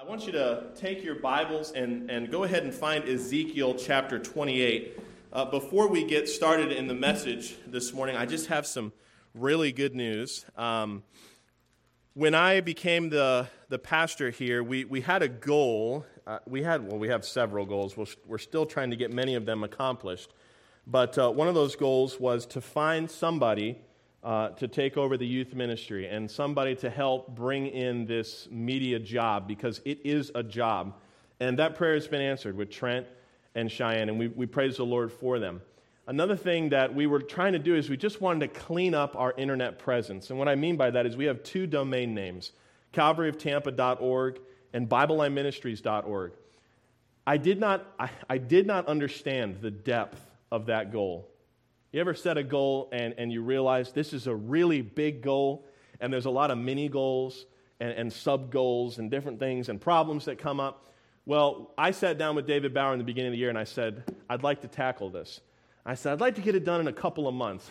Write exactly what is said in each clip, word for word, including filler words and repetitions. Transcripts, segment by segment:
want you to take your Bibles and, and go ahead and find Ezekiel chapter twenty-eight. Uh, before we get started in the message this morning, I just have some really good news. Um, when I became the, the pastor here, we, we had a goal. Uh, we had, well, we have several goals. We're, we're still trying to get many of them accomplished. But uh, one of those goals was to find somebody Uh, to take over the youth ministry and somebody to help bring in this media job, because it is a job. And that prayer has been answered with Trent and Cheyenne, and we, we praise the Lord for them. Another thing that we were trying to do is we just wanted to clean up our internet presence. And what I mean by that is we have two domain names, calvary of tampa dot org and bible line ministries dot org. I did not, I, I did not understand the depth of that goal. You ever set a goal and, and you realize this is a really big goal and there's a lot of mini goals and, and sub-goals and different things and problems that come up? Well, I sat down with David Bauer in the beginning of the year and I said, I'd like to tackle this. I said, I'd like to get it done in a couple of months.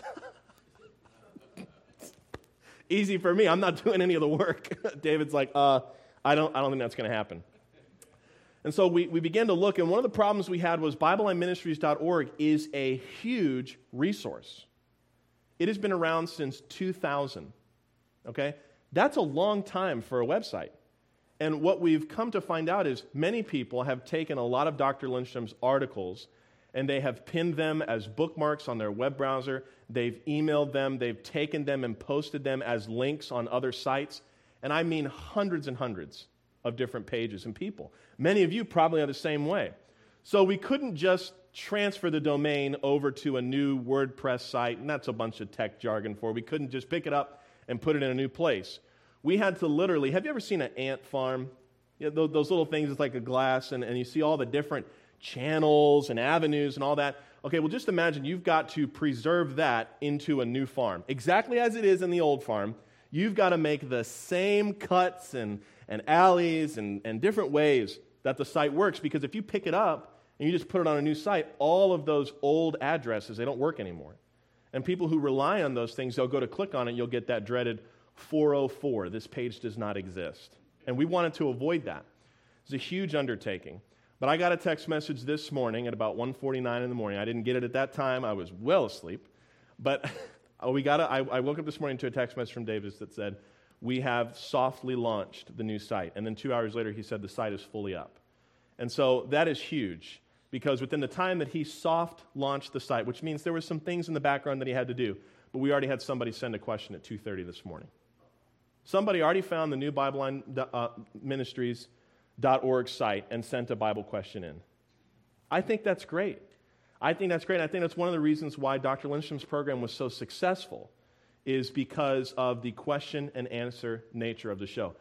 Easy for me. I'm not doing any of the work. David's like, uh, I don't, I don't think that's going to happen. And so we, we began to look, and one of the problems we had was bible line ministries dot org is a huge resource. It has been around since two thousand, okay? That's a long time for a website. And what we've come to find out is many people have taken a lot of Doctor Lindstrom's articles, and they have pinned them as bookmarks on their web browser. They've emailed them. They've taken them and posted them as links on other sites. And I mean hundreds and hundreds of different pages and people. Many of you probably are the same way. So we couldn't just transfer the domain over to a new WordPress site, and that's a bunch of tech jargon for it. We couldn't just pick it up and put it in a new place. We had to literally, have you ever seen an ant farm? You know, those little things, it's like a glass, and, and you see all the different channels and avenues and all that. Okay, well, just imagine you've got to preserve that into a new farm. Exactly as it is in the old farm, you've got to make the same cuts and and alleys and, and different ways that the site works, because if you pick it up and you just put it on a new site, all of those old addresses, they don't work anymore. And people who rely on those things, they'll go to click on it, you'll get that dreaded four oh four, this page does not exist. And we wanted to avoid that. It's a huge undertaking. But I got a text message this morning at about one forty-nine in the morning. I didn't get it at that time. I was well asleep. But we got. A, I, I woke up this morning to a text message from Davis that said, we have softly launched the new site. And then two hours later, he said the site is fully up. And so that is huge, because within the time that he soft launched the site, which means there were some things in the background that he had to do, but we already had somebody send a question at two thirty this morning. Somebody already found the new bible line ministries dot org site and sent a Bible question in. I think that's great. I think that's great. I think that's one of the reasons why Doctor Lindstrom's program was so successful, is because of the question and answer nature of the show.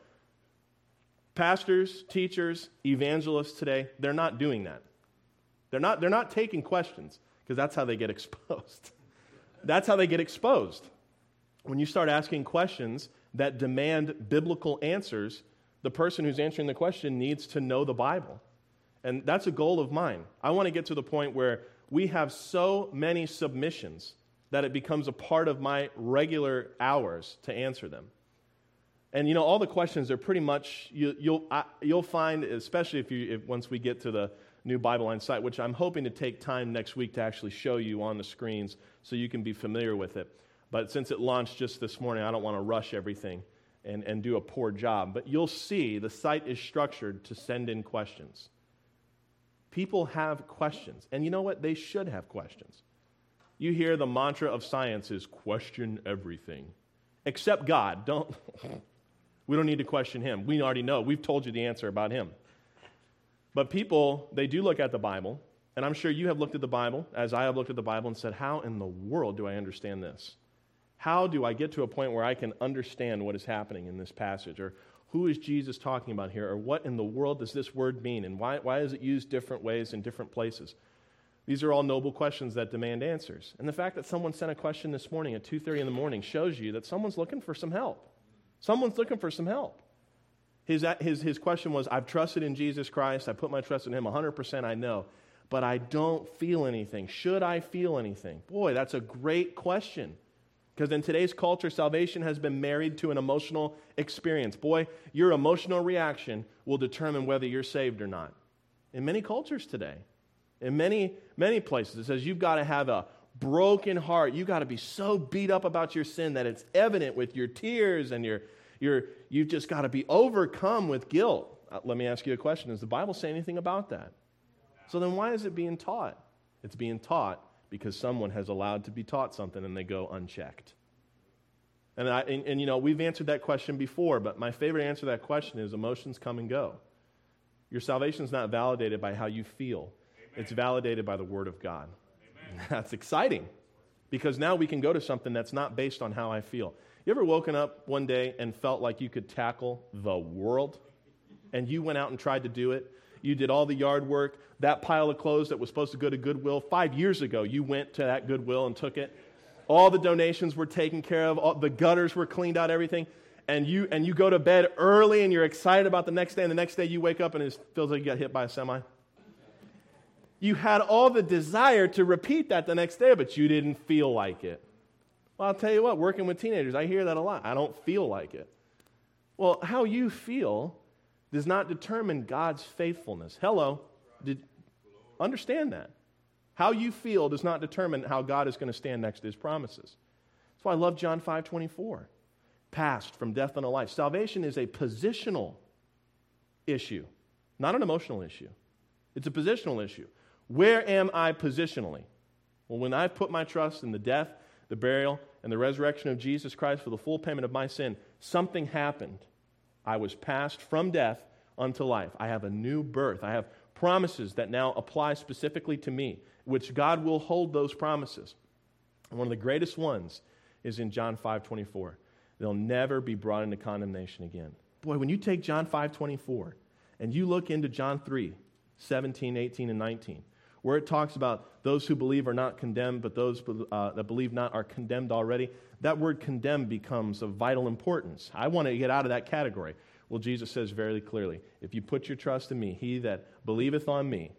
Pastors, teachers, evangelists today, they're not doing that. They're not, they're not taking questions, because that's how they get exposed. That's how they get exposed. When you start asking questions that demand biblical answers, the person who's answering the question needs to know the Bible. And that's a goal of mine. I want to get to the point where we have so many submissions that it becomes a part of my regular hours to answer them. And you know, all the questions are pretty much, you, you'll I, you'll find, especially if you if, once we get to the new Bible Line site, which I'm hoping to take time next week to actually show you on the screens so you can be familiar with it. But since it launched just this morning, I don't want to rush everything and, and do a poor job. But you'll see the site is structured to send in questions. People have questions. And you know what? They should have questions. You hear the mantra of science is question everything. Except God. Don't we don't need to question him. We already know. We've told you the answer about him. But people, they do look at the Bible, and I'm sure you have looked at the Bible, as I have looked at the Bible, and said, how in the world do I understand this? How do I get to a point where I can understand what is happening in this passage? Or who is Jesus talking about here? Or what in the world does this word mean? And why, why is it used different ways in different places? These are all noble questions that demand answers. And the fact that someone sent a question this morning at two thirty in the morning shows you that someone's looking for some help. Someone's looking for some help. His, his, his question was, I've trusted in Jesus Christ. I put my trust in him one hundred percent, I know. But I don't feel anything. Should I feel anything? Boy, that's a great question. Because in today's culture, salvation has been married to an emotional experience. Boy, your emotional reaction will determine whether you're saved or not. In many cultures today, in many, many places, it says you've got to have a broken heart. You've got to be so beat up about your sin that it's evident with your tears and your, your you've just got to be overcome with guilt. Uh, let me ask you a question. Does the Bible say anything about that? So then why is it being taught? It's being taught because someone has allowed to be taught something and they go unchecked. And, I, and, and, you know, we've answered that question before, but my favorite answer to that question is emotions come and go. Your salvation is not validated by how you feel. Amen. It's validated by the Word of God. Amen. That's exciting because now we can go to something that's not based on how I feel. You ever woken up one day and felt like you could tackle the world? And you went out and tried to do it? You did all the yard work. That pile of clothes that was supposed to go to Goodwill, five years ago, you went to that Goodwill and took it. All the donations were taken care of. All, the gutters were cleaned out, everything. And you and you go to bed early and you're excited about the next day. And the next day you wake up and it feels like you got hit by a semi. You had all the desire to repeat that the next day, but you didn't feel like it. Well, I'll tell you what, working with teenagers, I hear that a lot. I don't feel like it. Well, how you feel does not determine God's faithfulness. Hello. Did, understand that. How you feel does not determine how God is going to stand next to His promises. That's why I love John five twenty-four. Passed from death unto life. Salvation is a positional issue, not an emotional issue. It's a positional issue. Where am I positionally? Well, when I've put my trust in the death, the burial, and the resurrection of Jesus Christ for the full payment of my sin, something happened. I was passed from death unto life. I have a new birth. I have promises that now apply specifically to me, which God will hold those promises. And one of the greatest ones is in John five twenty-four. They'll never be brought into condemnation again. Boy, when you take John five twenty-four and you look into John three, seventeen, eighteen, and nineteen, where it talks about those who believe are not condemned, but those uh, that believe not are condemned already, that word condemned becomes of vital importance. I want to get out of that category. Well, Jesus says very clearly, if you put your trust in me, he that believeth on me,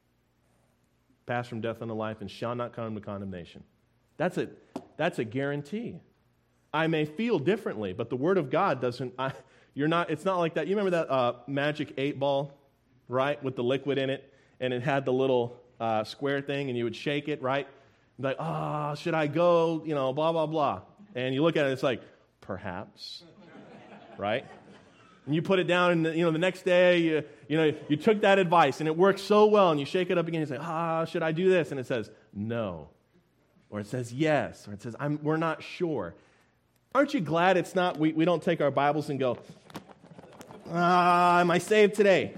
pass from death unto life, and shall not come to condemnation. That's a, that's a guarantee. I may feel differently, but the Word of God doesn't, I, you're not, it's not like that. You remember that uh, magic eight ball, right, with the liquid in it, and it had the little uh, square thing, and you would shake it, right? Like, ah, oh, should I go, you know, blah, blah, blah. And you look at it, it's like, perhaps, right? And you put it down, and, you know, the next day, you, you know, you took that advice, and it worked so well, and you shake it up again, you say, ah, should I do this? And it says, no. Or it says, yes. Or it says, I'm, we're not sure. Aren't you glad it's not, we, we don't take our Bibles and go, ah, am I saved today?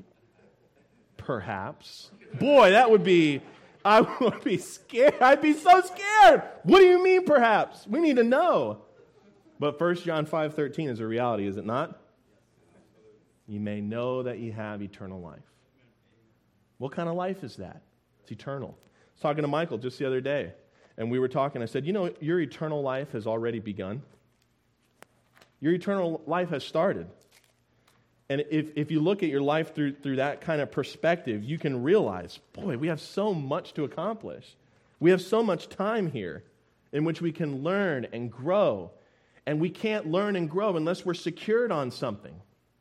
Perhaps. Boy, that would be, I would be scared. I'd be so scared. What do you mean perhaps? We need to know. But First John five thirteen is a reality, is it not? You may know that you have eternal life. What kind of life is that? It's eternal. I was talking to Michael just the other day, and we were talking. I said, you know, your eternal life has already begun. Your eternal life has started. And if, if you look at your life through, through that kind of perspective, you can realize, boy, we have so much to accomplish. We have so much time here in which we can learn and grow. And we can't learn and grow unless we're secured on something.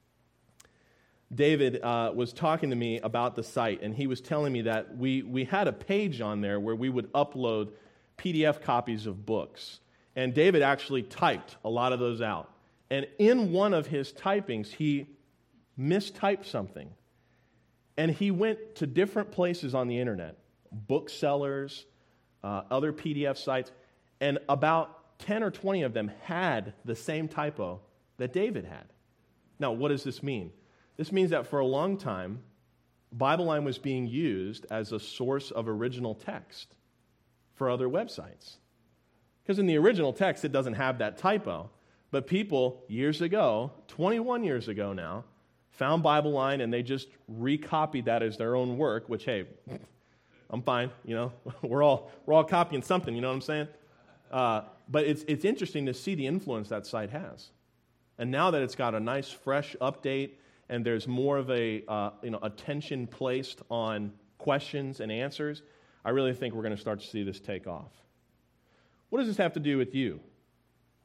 David uh, was talking to me about the site, and he was telling me that we, we had a page on there where we would upload P D F copies of books. And David actually typed a lot of those out. And in one of his typings, he mistyped something. And he went to different places on the internet, booksellers, uh, other P D F sites, and about ten or twenty of them had the same typo that David had. Now, what does this mean? This means that for a long time, BibleLine was being used as a source of original text for other websites. Because in the original text, it doesn't have that typo. But people, years ago, twenty-one years ago now, found BibleLine and they just recopied that as their own work, which, hey, I'm fine, you know. We're all we're all copying something, you know what I'm saying? Uh, but it's it's interesting to see the influence that site has. And now that it's got a nice, fresh update, and there's more of a uh, you know attention placed on questions and answers, I really think we're going to start to see this take off. What does this have to do with you?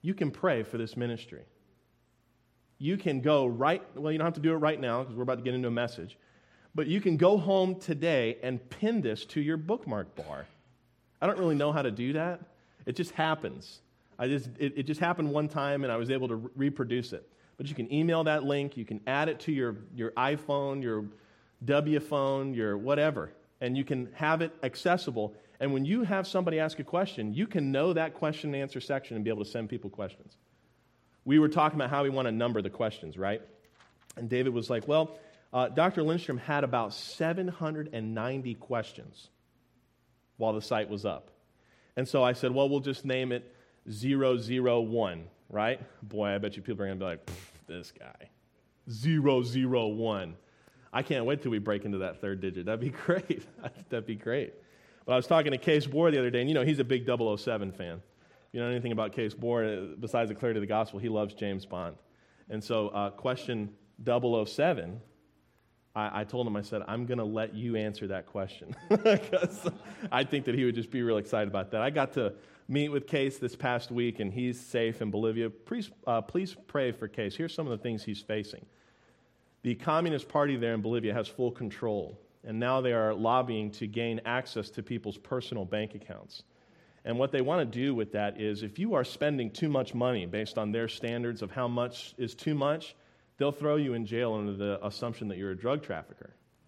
you can pray for this ministry. You can go right, well, you don't have to do it right now because we're about to get into a message, but you can go home today and pin this to your bookmark bar. I don't really know how to do that. It just happens. I just it, it just happened one time, and I was able to re- reproduce it. But you can email that link. You can add it to your, your iPhone, your W phone, your whatever, and you can have it accessible. And when you have somebody ask a question, you can know that question and answer section and be able to send people questions. We were talking about how we want to number the questions, right? And David was like, well, uh, Doctor Lindstrom had about seven hundred ninety questions while the site was up. And so I said, well, we'll just name it zero zero one, right? Boy, I bet you people are going to be like, this guy, zero zero one. I can't wait till we break into that third digit. That'd be great. That'd be great. But I was talking to Case Bohr the other day, and you know, he's a big double oh seven fan. You know anything about Case Bohr, besides the clarity of the gospel, he loves James Bond. And so uh, question double oh seven, I, I told him, I said, I'm going to let you answer that question. Because I think that he would just be real excited about that. I got to meet with Case this past week, and he's safe in Bolivia. Please, uh, please pray for Case. Here's some of the things he's facing. The Communist Party there in Bolivia has full control, and now they are lobbying to gain access to people's personal bank accounts. And what they want to do with that is, if you are spending too much money based on their standards of how much is too much, they'll throw you in jail under the assumption that you're a drug trafficker.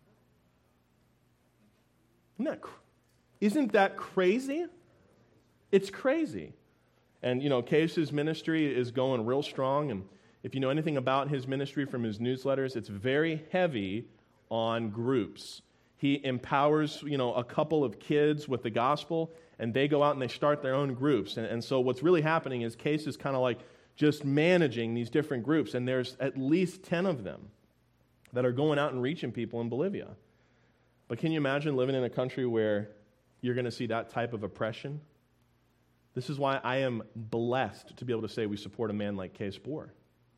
Isn't that, isn't that crazy? It's crazy. And, you know, Case's ministry is going real strong, and if you know anything about his ministry from his newsletters, it's very heavy on groups. He empowers, you know, a couple of kids with the gospel, and they go out and they start their own groups. And, and so what's really happening is Case is kind of like just managing these different groups, and there's at least ten of them that are going out and reaching people in Bolivia. But can you imagine living in a country where you're going to see that type of oppression? This is why I am blessed to be able to say we support a man like Case Bohr.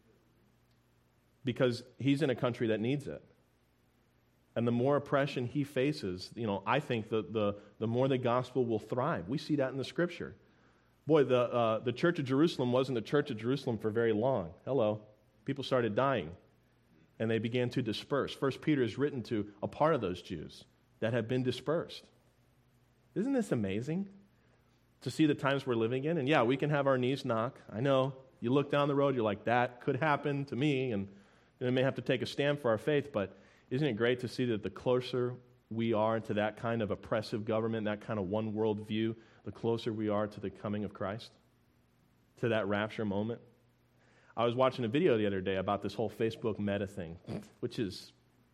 Because he's in a country that needs it. And the more oppression he faces, you know, I think the, the, the more the gospel will thrive. We see that in the Scripture. Boy, the, uh, the Church of Jerusalem wasn't the Church of Jerusalem for very long. Hello. People started dying, and they began to disperse. First Peter is written to a part of those Jews that have been dispersed. Isn't this amazing to see the times we're living in? And yeah, we can have our knees knock. I know. You look down the road, you're like, that could happen to me, and we may have to take a stand for our faith, but isn't it great to see that the closer we are to that kind of oppressive government, that kind of one world view, the closer we are to the coming of Christ, to that rapture moment? I was watching a video the other day about this whole Facebook Meta thing, which is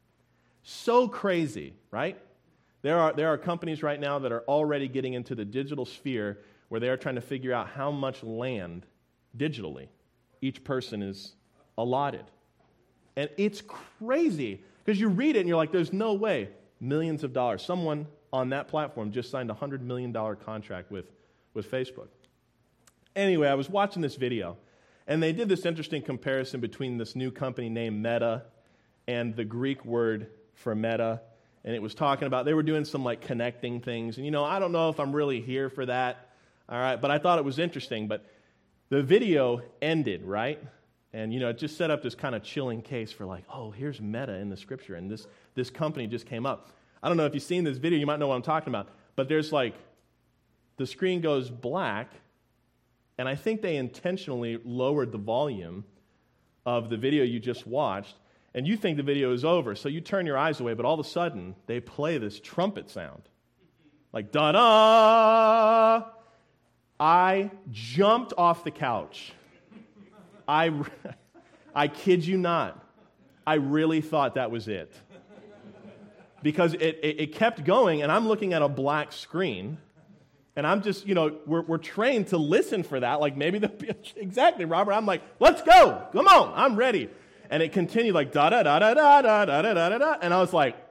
so crazy, right? There are, there are companies right now that are already getting into the digital sphere where they are trying to figure out how much land digitally each person is allotted. And it's crazy because you read it and you're like, there's no way. Millions of dollars. Someone on that platform just signed a one hundred million dollars contract with, with Facebook. Anyway, I was watching this video, and they did this interesting comparison between this new company named Meta and the Greek word for meta. And it was talking about, they were doing some like connecting things. And, you know, I don't know if I'm really here for that. All right. But I thought it was interesting. But the video ended, right? And, you know, it just set up this kind of chilling case for like, oh, here's Meta in the Scripture. And this, this company just came up. I don't know if you've seen this video. You might know what I'm talking about. But there's like, the screen goes black. And I think they intentionally lowered the volume of the video you just watched. And you think the video is over, so you turn your eyes away, but all of a sudden, they play this trumpet sound. Like, da-da! I jumped off the couch. I, I kid you not. I really thought that was it. Because it, it, it kept going, and I'm looking at a black screen, and I'm just, you know, we're, we're trained to listen for that. Like, maybe the, exactly, Robert. I'm like, let's go. Come on, I'm ready. And it continued like da da da da da da da da da da, and I was like,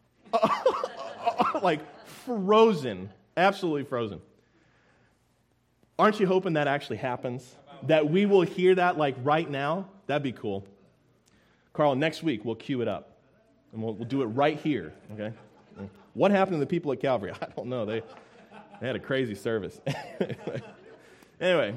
like frozen, absolutely frozen. Aren't you hoping that actually happens? That we will hear that like right now? That'd be cool. Carl, next week we'll cue it up, and we'll, we'll do it right here. Okay. What happened to the people at Calvary? I don't know. They they had a crazy service. Anyway,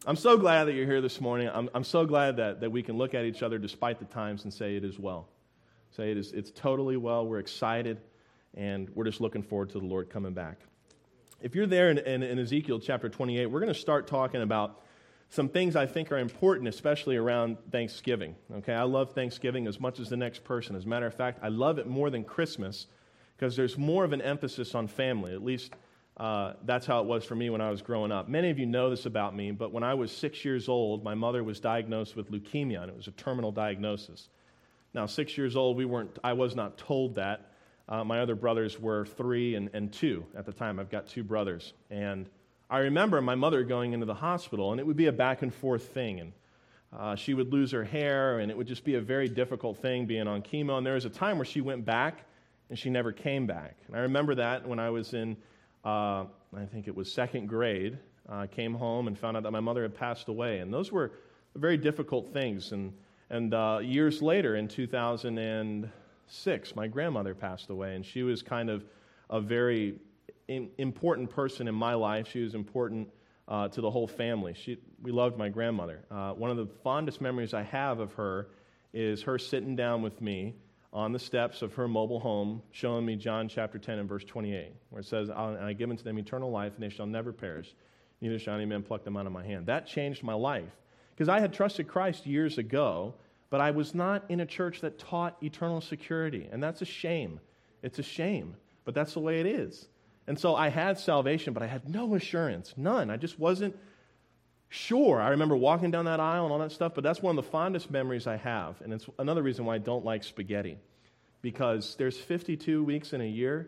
I'm so glad that you're here this morning. I'm, I'm so glad that, that we can look at each other despite the times and say it is well. Say it is, it's totally well. We're excited, and we're just looking forward to the Lord coming back. If you're there in, in, in Ezekiel chapter twenty-eight, we're going to start talking about some things I think are important, especially around Thanksgiving. Okay, I love Thanksgiving as much as the next person. As a matter of fact, I love it more than Christmas because there's more of an emphasis on family. At least uh, that's how it was for me when I was growing up. Many of you know this about me, but when I was six years old, my mother was diagnosed with leukemia, and it was a terminal diagnosis. Now, six years old, we weren't. I was not told that. Uh, my other brothers were three and, and two at the time. I've got two brothers. And I remember my mother going into the hospital, and it would be a back and forth thing. And uh, she would lose her hair, and it would just be a very difficult thing being on chemo. And there was a time where she went back, and she never came back. And I remember that when I was in, uh, I think it was second grade. I uh, came home and found out that my mother had passed away. And those were very difficult things. And, and uh, years later, in two thousand six, my grandmother passed away, and she was kind of a very in, important person in my life. She was important uh, to the whole family. She, we loved my grandmother. Uh, one of the fondest memories I have of her is her sitting down with me on the steps of her mobile home, showing me John chapter ten and verse twenty-eight, where it says, "And I give unto them eternal life, and they shall never perish, neither shall any man pluck them out of my hand." That changed my life, because I had trusted Christ years ago, but I was not in a church that taught eternal security, and that's a shame. It's a shame, but that's the way it is. And so I had salvation, but I had no assurance, none. I just wasn't sure. I remember walking down that aisle and all that stuff, but that's one of the fondest memories I have, and it's another reason why I don't like spaghetti, because there's fifty-two weeks in a year.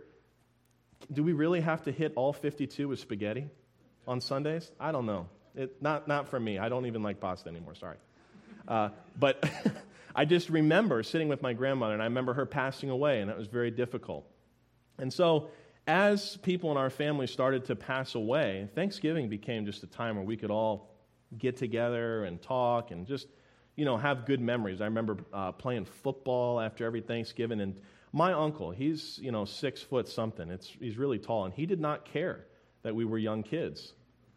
Do we really have to hit all fifty-two with spaghetti on Sundays? I don't know. It, not, not for me. I don't even like pasta anymore, sorry. Uh, but I just remember sitting with my grandmother, and I remember her passing away, and it was very difficult. And so as people in our family started to pass away, Thanksgiving became just a time where we could all get together and talk and just, you know, have good memories. I remember uh, playing football after every Thanksgiving, and my uncle, he's, you know, six foot something. It's, he's really tall, and he did not care that we were young kids.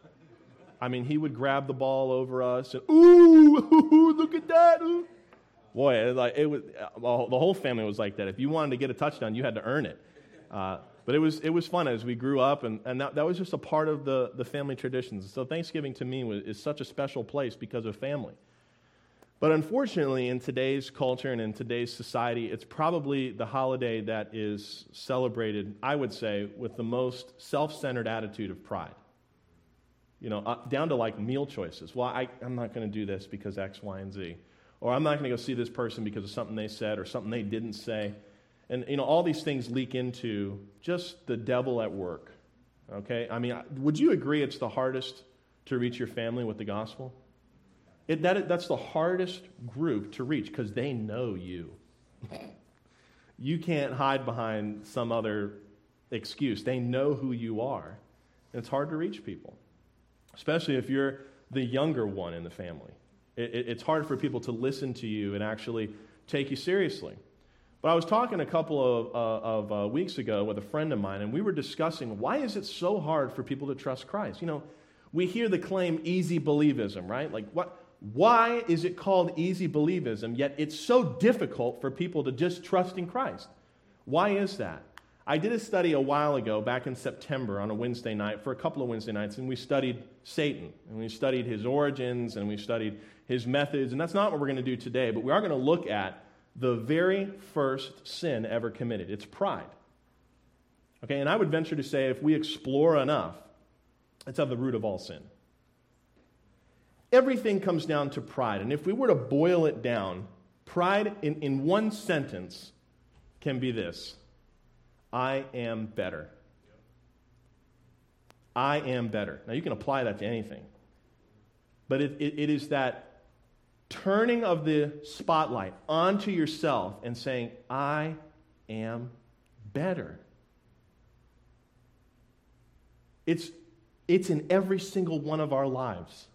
I mean, he would grab the ball over us and, ooh, look at that. Ooh. Boy, it, like, it was, well, the whole family was like that. If you wanted to get a touchdown, you had to earn it. Uh, but it was it was fun as we grew up, and, and that, that was just a part of the, the family traditions. So Thanksgiving to me was, is such a special place because of family. But unfortunately, in today's culture and in today's society, it's probably the holiday that is celebrated, I would say, with the most self-centered attitude of pride. You know, uh, down to like meal choices. Well, I, I'm not going to do this because X, Y, and Z. Or I'm not going to go see this person because of something they said or something they didn't say. And, you know, all these things leak into just the devil at work. Okay? I mean, would you agree it's the hardest to reach your family with the gospel? It, that, that's the hardest group to reach because they know you. You can't hide behind some other excuse. They know who you are. And it's hard to reach people, especially if you're the younger one in the family. It, it, it's hard for people to listen to you and actually take you seriously. But I was talking a couple of, uh, of uh, weeks ago with a friend of mine, and we were discussing, why is it so hard for people to trust Christ? You know, we hear the claim easy believism, right? Like, what? Why is it called easy believism, yet it's so difficult for people to just trust in Christ? Why is that? I did a study a while ago, back in September, on a Wednesday night, for a couple of Wednesday nights, and we studied Satan, and we studied his origins, and we studied his methods, and that's not what we're going to do today, but we are going to look at the very first sin ever committed. It's pride. Okay, and I would venture to say if we explore enough, it's of the root of all sin. Everything comes down to pride, and if we were to boil it down, pride in, in one sentence can be this: I am better. I am better. Now, you can apply that to anything. But it, it, it is that turning of the spotlight onto yourself and saying, I am better. It's, it's in every single one of our lives.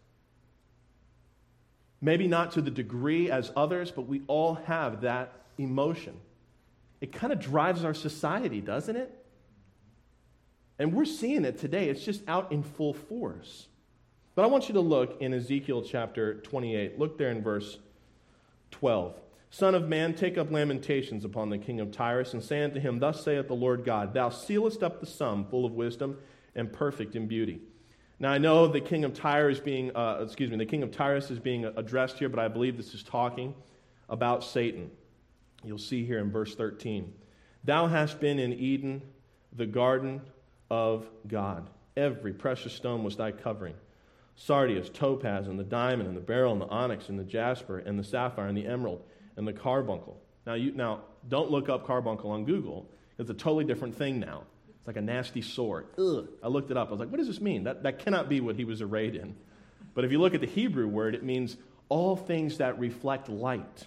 Maybe not to the degree as others, but we all have that emotion. It kind of drives our society, doesn't it? And we're seeing it today. It's just out in full force. But I want you to look in Ezekiel chapter twenty-eight. Look there in verse twelve. Son of man, take up lamentations upon the king of Tyrus, and say unto him, Thus saith the Lord God, Thou sealest up the sum, full of wisdom and perfect in beauty. Now I know the king of Tyrus is being, uh, excuse me, the king of Tyrus is being addressed here, but I believe this is talking about Satan. You'll see here in verse thirteen. Thou hast been in Eden, the garden of God. Every precious stone was thy covering. Sardius, topaz, and the diamond, and the beryl, and the onyx, and the jasper, and the sapphire, and the emerald, and the carbuncle. Now, you now don't look up carbuncle on Google. It's a totally different thing now. It's like a nasty sword. Ugh. I looked it up. I was like, what does this mean? That, that cannot be what he was arrayed in. But if you look at the Hebrew word, it means all things that reflect light.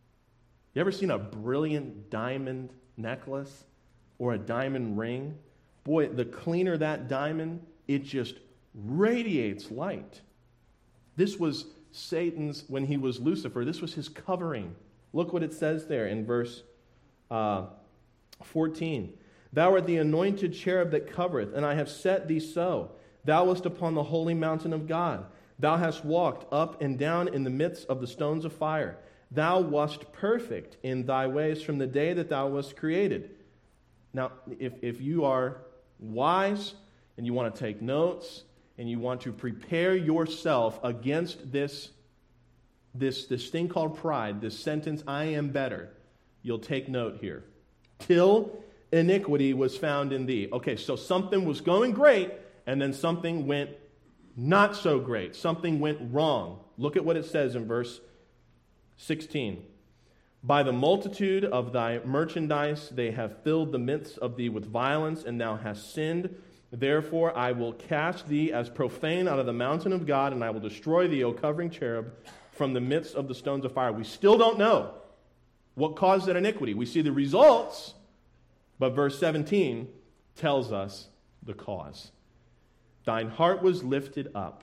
You ever seen a brilliant diamond necklace or a diamond ring? Boy, the cleaner that diamond, it just radiates light. This was Satan's, when he was Lucifer, this was his covering. Look what it says there in verse uh, fourteen. Thou art the anointed cherub that covereth, and I have set thee so. Thou wast upon the holy mountain of God. Thou hast walked up and down in the midst of the stones of fire. Thou wast perfect in thy ways from the day that thou wast created. Now, if, if you are wise and you want to take notes and you want to prepare yourself against this, this, this thing called pride, this sentence, I am better, you'll take note here. Till iniquity was found in thee. Okay, so something was going great, and then something went not so great. Something went wrong. Look at what it says in verse sixteen. By the multitude of thy merchandise they have filled the midst of thee with violence, and thou hast sinned. Therefore I will cast thee as profane out of the mountain of God, and I will destroy thee, O covering cherub, from the midst of the stones of fire. We still don't know what caused that iniquity. We see the results, but verse seventeen tells us the cause. Thine heart was lifted up.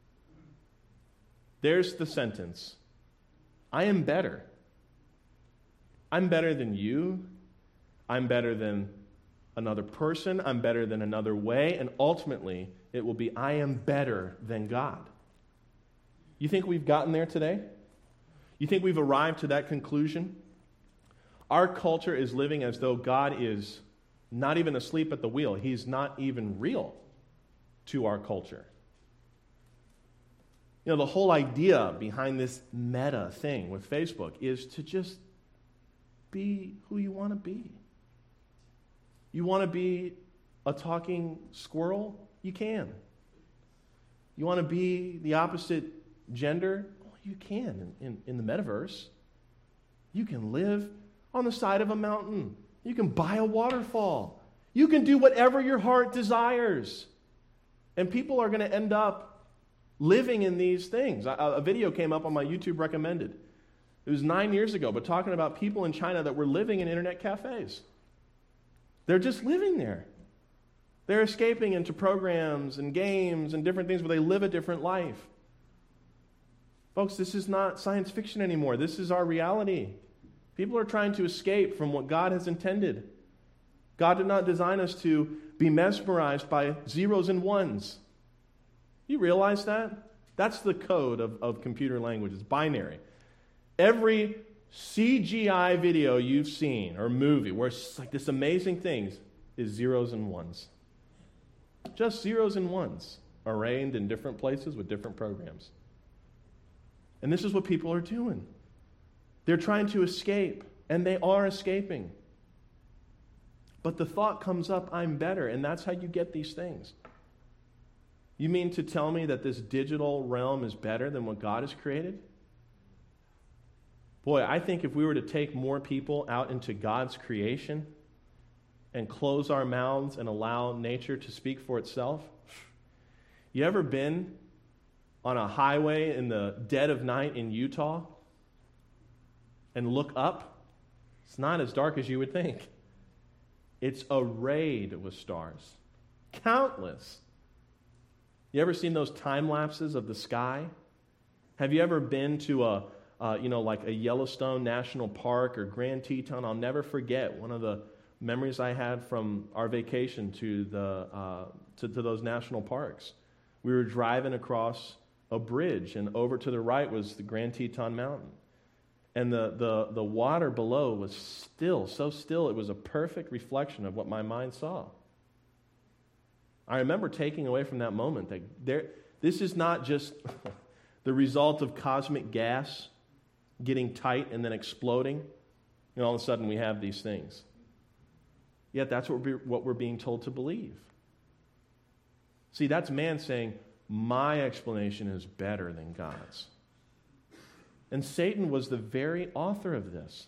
There's the sentence. I am better. I'm better than you. I'm better than another person. I'm better than another way. And ultimately, it will be, I am better than God. You think we've gotten there today? You think we've arrived to that conclusion? Our culture is living as though God is not even asleep at the wheel. He's not even real to our culture. You know, the whole idea behind this meta thing with Facebook is to just be who you want to be. You want to be a talking squirrel? You can. You want to be the opposite gender? Well, you can in, in, in the metaverse. You can live on the side of a mountain. You can buy a waterfall. You can do whatever your heart desires. And people are going to end up living in these things. A, a video came up on my YouTube recommended. It was nine years ago, but talking about people in China that were living in internet cafes. They're just living there. They're escaping into programs and games and different things where they live a different life. Folks, this is not science fiction anymore. This is our reality. People are trying to escape from what God has intended. God did not design us to be mesmerized by zeros and ones. You realize that? That's the code of, of computer language. It's binary. Every C G I video you've seen or movie where it's like this amazing thing is zeros and ones. Just zeros and ones arranged in different places with different programs. And this is what people are doing. They're trying to escape, and they are escaping. But the thought comes up, I'm better, and that's how you get these things. You mean to tell me that this digital realm is better than what God has created? Boy, I think if we were to take more people out into God's creation and close our mouths and allow nature to speak for itself. You ever been on a highway in the dead of night in Utah and look up? It's not as dark as you would think. It's arrayed with stars. Countless. You ever seen those time lapses of the sky? Have you ever been to a Uh, you know, like a Yellowstone National Park or Grand Teton? I'll never forget one of the memories I had from our vacation to the uh, to, to those national parks We were driving across a bridge, and over to the right was the Grand Teton Mountain. And the, the, the water below was still, so still, it was a perfect reflection of what my mind saw. I remember taking away from that moment that there, this is not just the result of cosmic gas getting tight and then exploding, and all of a sudden we have these things. Yet that's what we're, what we're being told to believe. See, that's man saying, my explanation is better than God's. And Satan was the very author of this.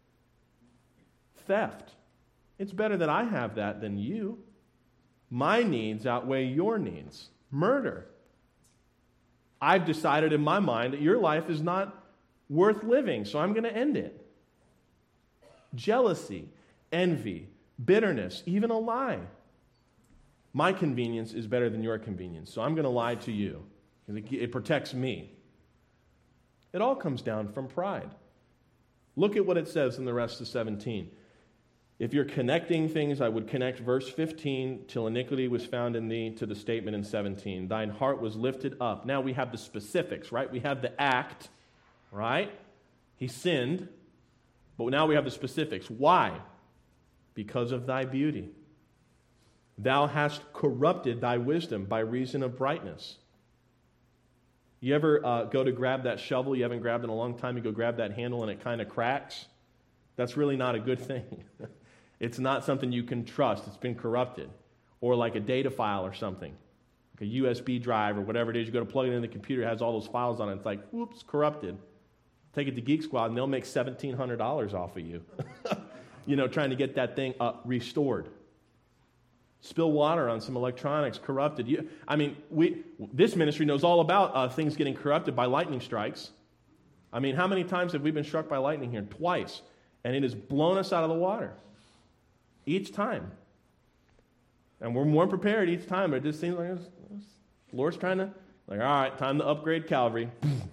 Theft. It's better that I have that than you. My needs outweigh your needs. Murder. I've decided in my mind that your life is not worth living, so I'm going to end it. Jealousy, envy, bitterness, even a lie. My convenience is better than your convenience, so I'm going to lie to you. It protects me. It all comes down from pride. Look at what it says in the rest of seventeen. If you're connecting things, I would connect verse fifteen, till iniquity was found in thee, to the statement in seventeen. Thine heart was lifted up. Now we have the specifics, right? We have the act, right? He sinned, but now we have the specifics. Why? Because of thy beauty. Thou hast corrupted thy wisdom by reason of brightness. You ever uh, go to grab that shovel you haven't grabbed in a long time, you go grab that handle and it kind of cracks? That's really not a good thing. It's not something you can trust. It's been corrupted. Or like a data file or something, like a U S B drive or whatever it is. You go to plug it in the computer, it has all those files on it. It's like, whoops, corrupted. Take it to Geek Squad and they'll make seventeen hundred dollars off of you. You know, trying to get that thing uh, restored. Spill water on some electronics, corrupted. You, I mean, we this ministry knows all about uh, things getting corrupted by lightning strikes. I mean, how many times have we been struck by lightning here? Twice. And it has blown us out of the water. Each time. And we're more prepared each time, but it just seems like it's, it's, the Lord's trying to, like, all right, time to upgrade Calvary.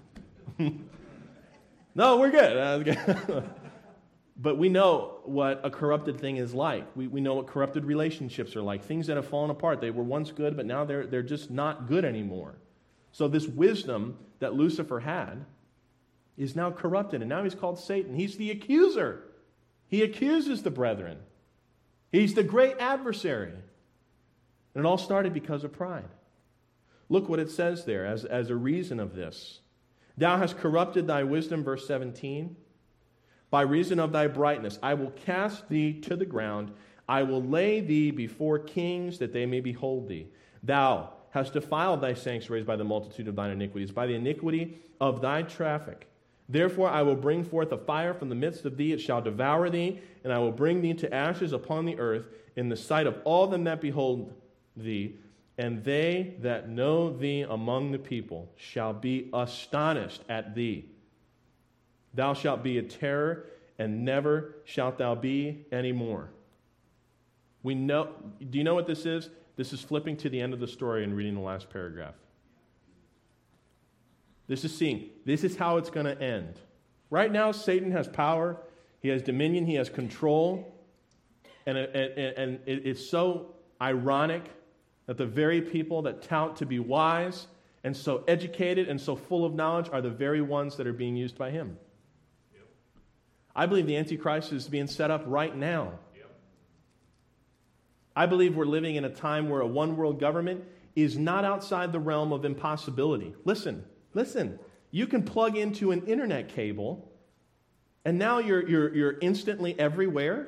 No, we're good. But we know what a corrupted thing is like. We, we know what corrupted relationships are like. Things that have fallen apart. They were once good, but now they're, they're just not good anymore. So this wisdom that Lucifer had is now corrupted, and now he's called Satan. He's the accuser. He accuses the brethren. He's the great adversary. And it all started because of pride. Look what it says there as, as a reason of this. Thou hast corrupted thy wisdom, verse seventeen. By reason of thy brightness, I will cast thee to the ground. I will lay thee before kings, that they may behold thee. Thou hast defiled thy sanctuaries by the multitude of thine iniquities, by the iniquity of thy traffic. Therefore I will bring forth a fire from the midst of thee, it shall devour thee, and I will bring thee to ashes upon the earth in the sight of all them that behold thee, and they that know thee among the people shall be astonished at thee. Thou shalt be a terror, and never shalt thou be any more. We know. Do you know what this is? This is flipping to the end of the story and reading the last paragraph. This is seeing, this is how it's going to end. Right now, Satan has power, he has dominion, he has control, and, it, and, and it's so ironic that the very people that tout to be wise and so educated and so full of knowledge are the very ones that are being used by him. I believe the Antichrist is being set up right now. Yep. I believe we're living in a time where a one-world government is not outside the realm of impossibility. Listen, listen. You can plug into an internet cable, and now you're, you're, you're instantly everywhere.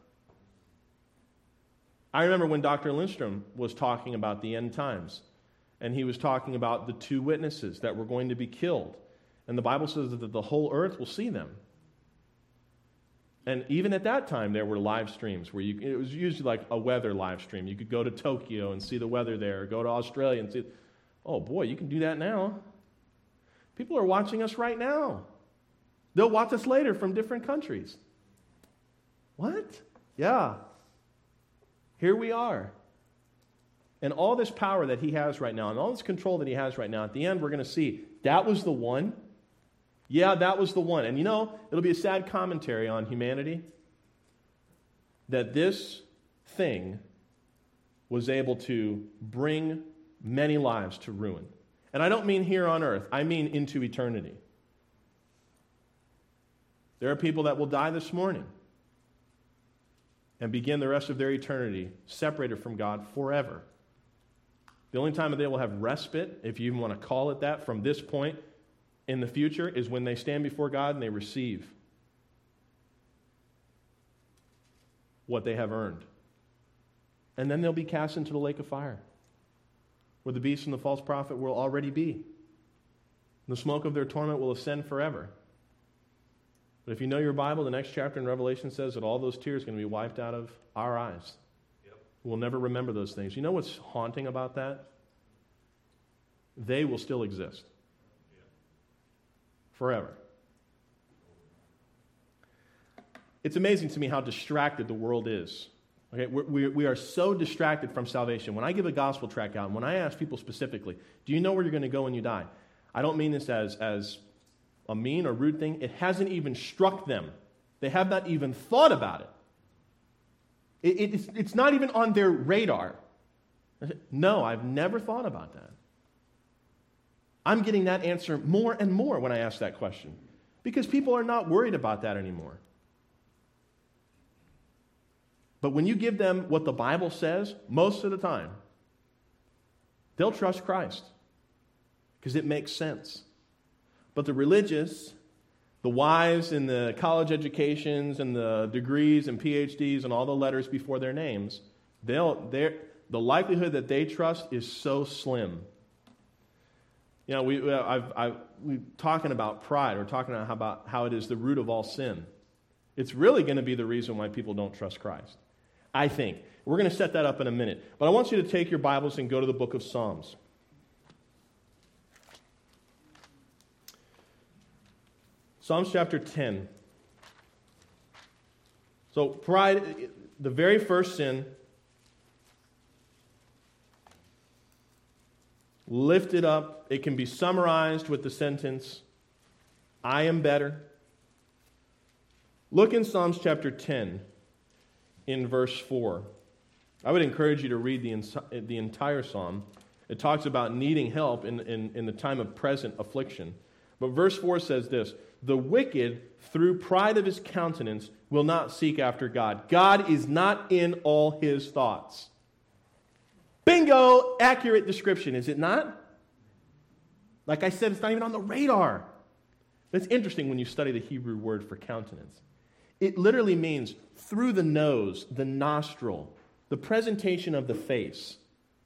I remember when Doctor Lindstrom was talking about the end times, and he was talking about the two witnesses that were going to be killed. And the Bible says that the whole earth will see them. And even at that time, there were live streams where you, it was usually like a weather live stream. You could go to Tokyo and see the weather there, or go to Australia and see. Oh boy, you can do that now. People are watching us right now. They'll watch us later from different countries. What? Yeah. Here we are. And all this power that he has right now, and all this control that he has right now, at the end we're going to see that was the one. Yeah, that was the one. And you know, it'll be a sad commentary on humanity that this thing was able to bring many lives to ruin. And I don't mean here on earth, I mean into eternity. There are people that will die this morning and begin the rest of their eternity separated from God forever. The only time that they will have respite, if you even want to call it that, from this point in the future is when they stand before God and they receive what they have earned. And then they'll be cast into the lake of fire, where the beast and the false prophet will already be. The smoke of their torment will ascend forever. But if you know your Bible, the next chapter in Revelation says that all those tears are going to be wiped out of our eyes. Yep. We'll never remember those things. You know what's haunting about that? They will still exist. Yep. Forever. It's amazing to me how distracted the world is. Okay, we, we, we are so distracted from salvation. When I give a gospel tract out, and when I ask people specifically, do you know where you're going to go when you die? I don't mean this as, as a mean or rude thing. It hasn't even struck them. They have not even thought about it. it, it it's, it's not even on their radar. No, I've never thought about that. I'm getting that answer more and more when I ask that question, because people are not worried about that anymore. But when you give them what the Bible says, most of the time, they'll trust Christ because it makes sense. But the religious, the wise in the college educations and the degrees and P H Ds and all the letters before their names, they'll, they're, the likelihood that they trust is so slim. You know, we, I've, I've, we're talking about pride. We're talking about how, about how it is the root of all sin. It's really going to be the reason why people don't trust Christ, I think. We're going to set that up in a minute. But I want you to take your Bibles and go to the book of Psalms. Psalms chapter ten. So pride, the very first sin, lifted up. It can be summarized with the sentence, I am better. Look in Psalms chapter ten in verse four. I would encourage you to read the, the entire psalm. It talks about needing help in, in, in the time of present affliction. But verse four says this, the wicked, through pride of his countenance, will not seek after God. God is not in all his thoughts. Bingo! Accurate description, is it not? Like I said, it's not even on the radar. It's interesting when you study the Hebrew word for countenance. It literally means through the nose, the nostril, the presentation of the face.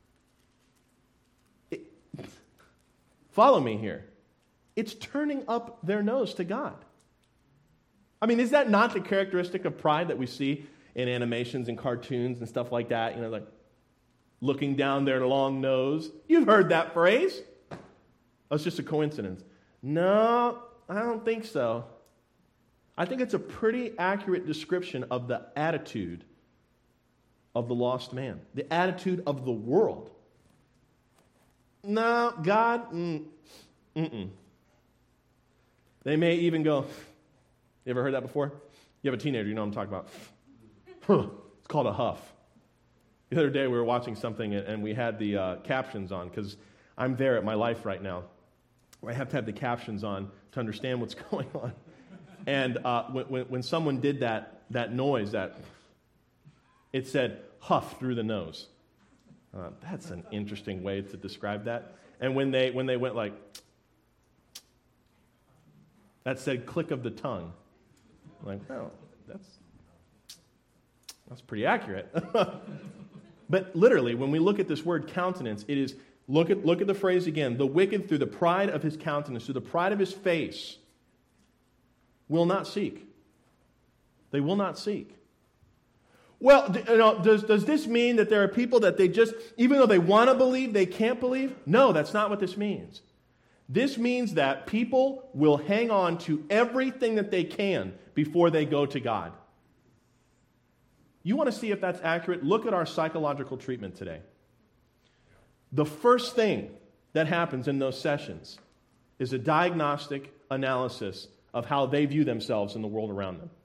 It, follow me here. It's turning up their nose to God. I mean, is that not the characteristic of pride that we see in animations and cartoons and stuff like that? You know, like looking down their long nose. You've heard that phrase. Oh, it's just a coincidence. No, I don't think so. I think it's a pretty accurate description of the attitude of the lost man, the attitude of the world. No, God, mm, mm-mm. They may even go, you ever heard that before? You have a teenager, you know what I'm talking about. It's called a huff. The other day we were watching something and we had the uh, captions on, because I'm there at my life right now where I have to have the captions on to understand what's going on. And uh, when, when someone did that, that noise, that it said, huff through the nose. Uh, that's an interesting way to describe that. And when they when they went like, that said click of the tongue. I'm like, oh, that's, that's pretty accurate. But literally, when we look at this word countenance, it is, look at, look at the phrase again, the wicked through the pride of his countenance, through the pride of his face, will not seek. They will not seek. Well, you know, does, does this mean that there are people that they just, even though they want to believe, they can't believe? No, that's not what this means. This means that people will hang on to everything that they can before they go to God. You want to see if that's accurate? Look at our psychological treatment today. The first thing that happens in those sessions is a diagnostic analysis of how they view themselves in the world around them.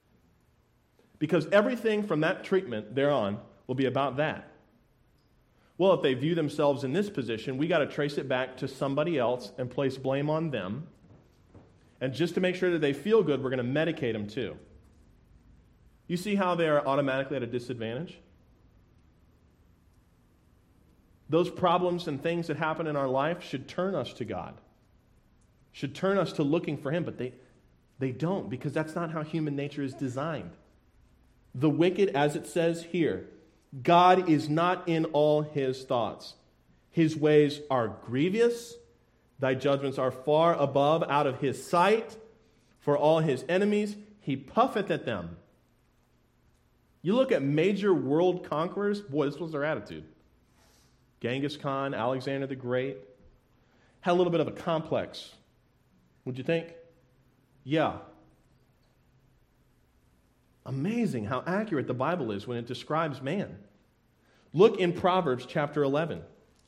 Because everything from that treatment thereon will be about that. Well, if they view themselves in this position, we got to trace it back to somebody else and place blame on them. And just to make sure that they feel good, we're going to medicate them too. You see how they are automatically at a disadvantage? Those problems and things that happen in our life should turn us to God, should turn us to looking for Him, but they, they don't, because that's not how human nature is designed. The wicked, as it says here, God is not in all His thoughts. His ways are grievous. Thy judgments are far above out of His sight. For all His enemies, He puffeth at them. You look at major world conquerors, boy, this was their attitude. Genghis Khan, Alexander the Great, had a little bit of a complex. Would you think? Yeah. Amazing how accurate the Bible is when it describes man. Look in Proverbs chapter eleven.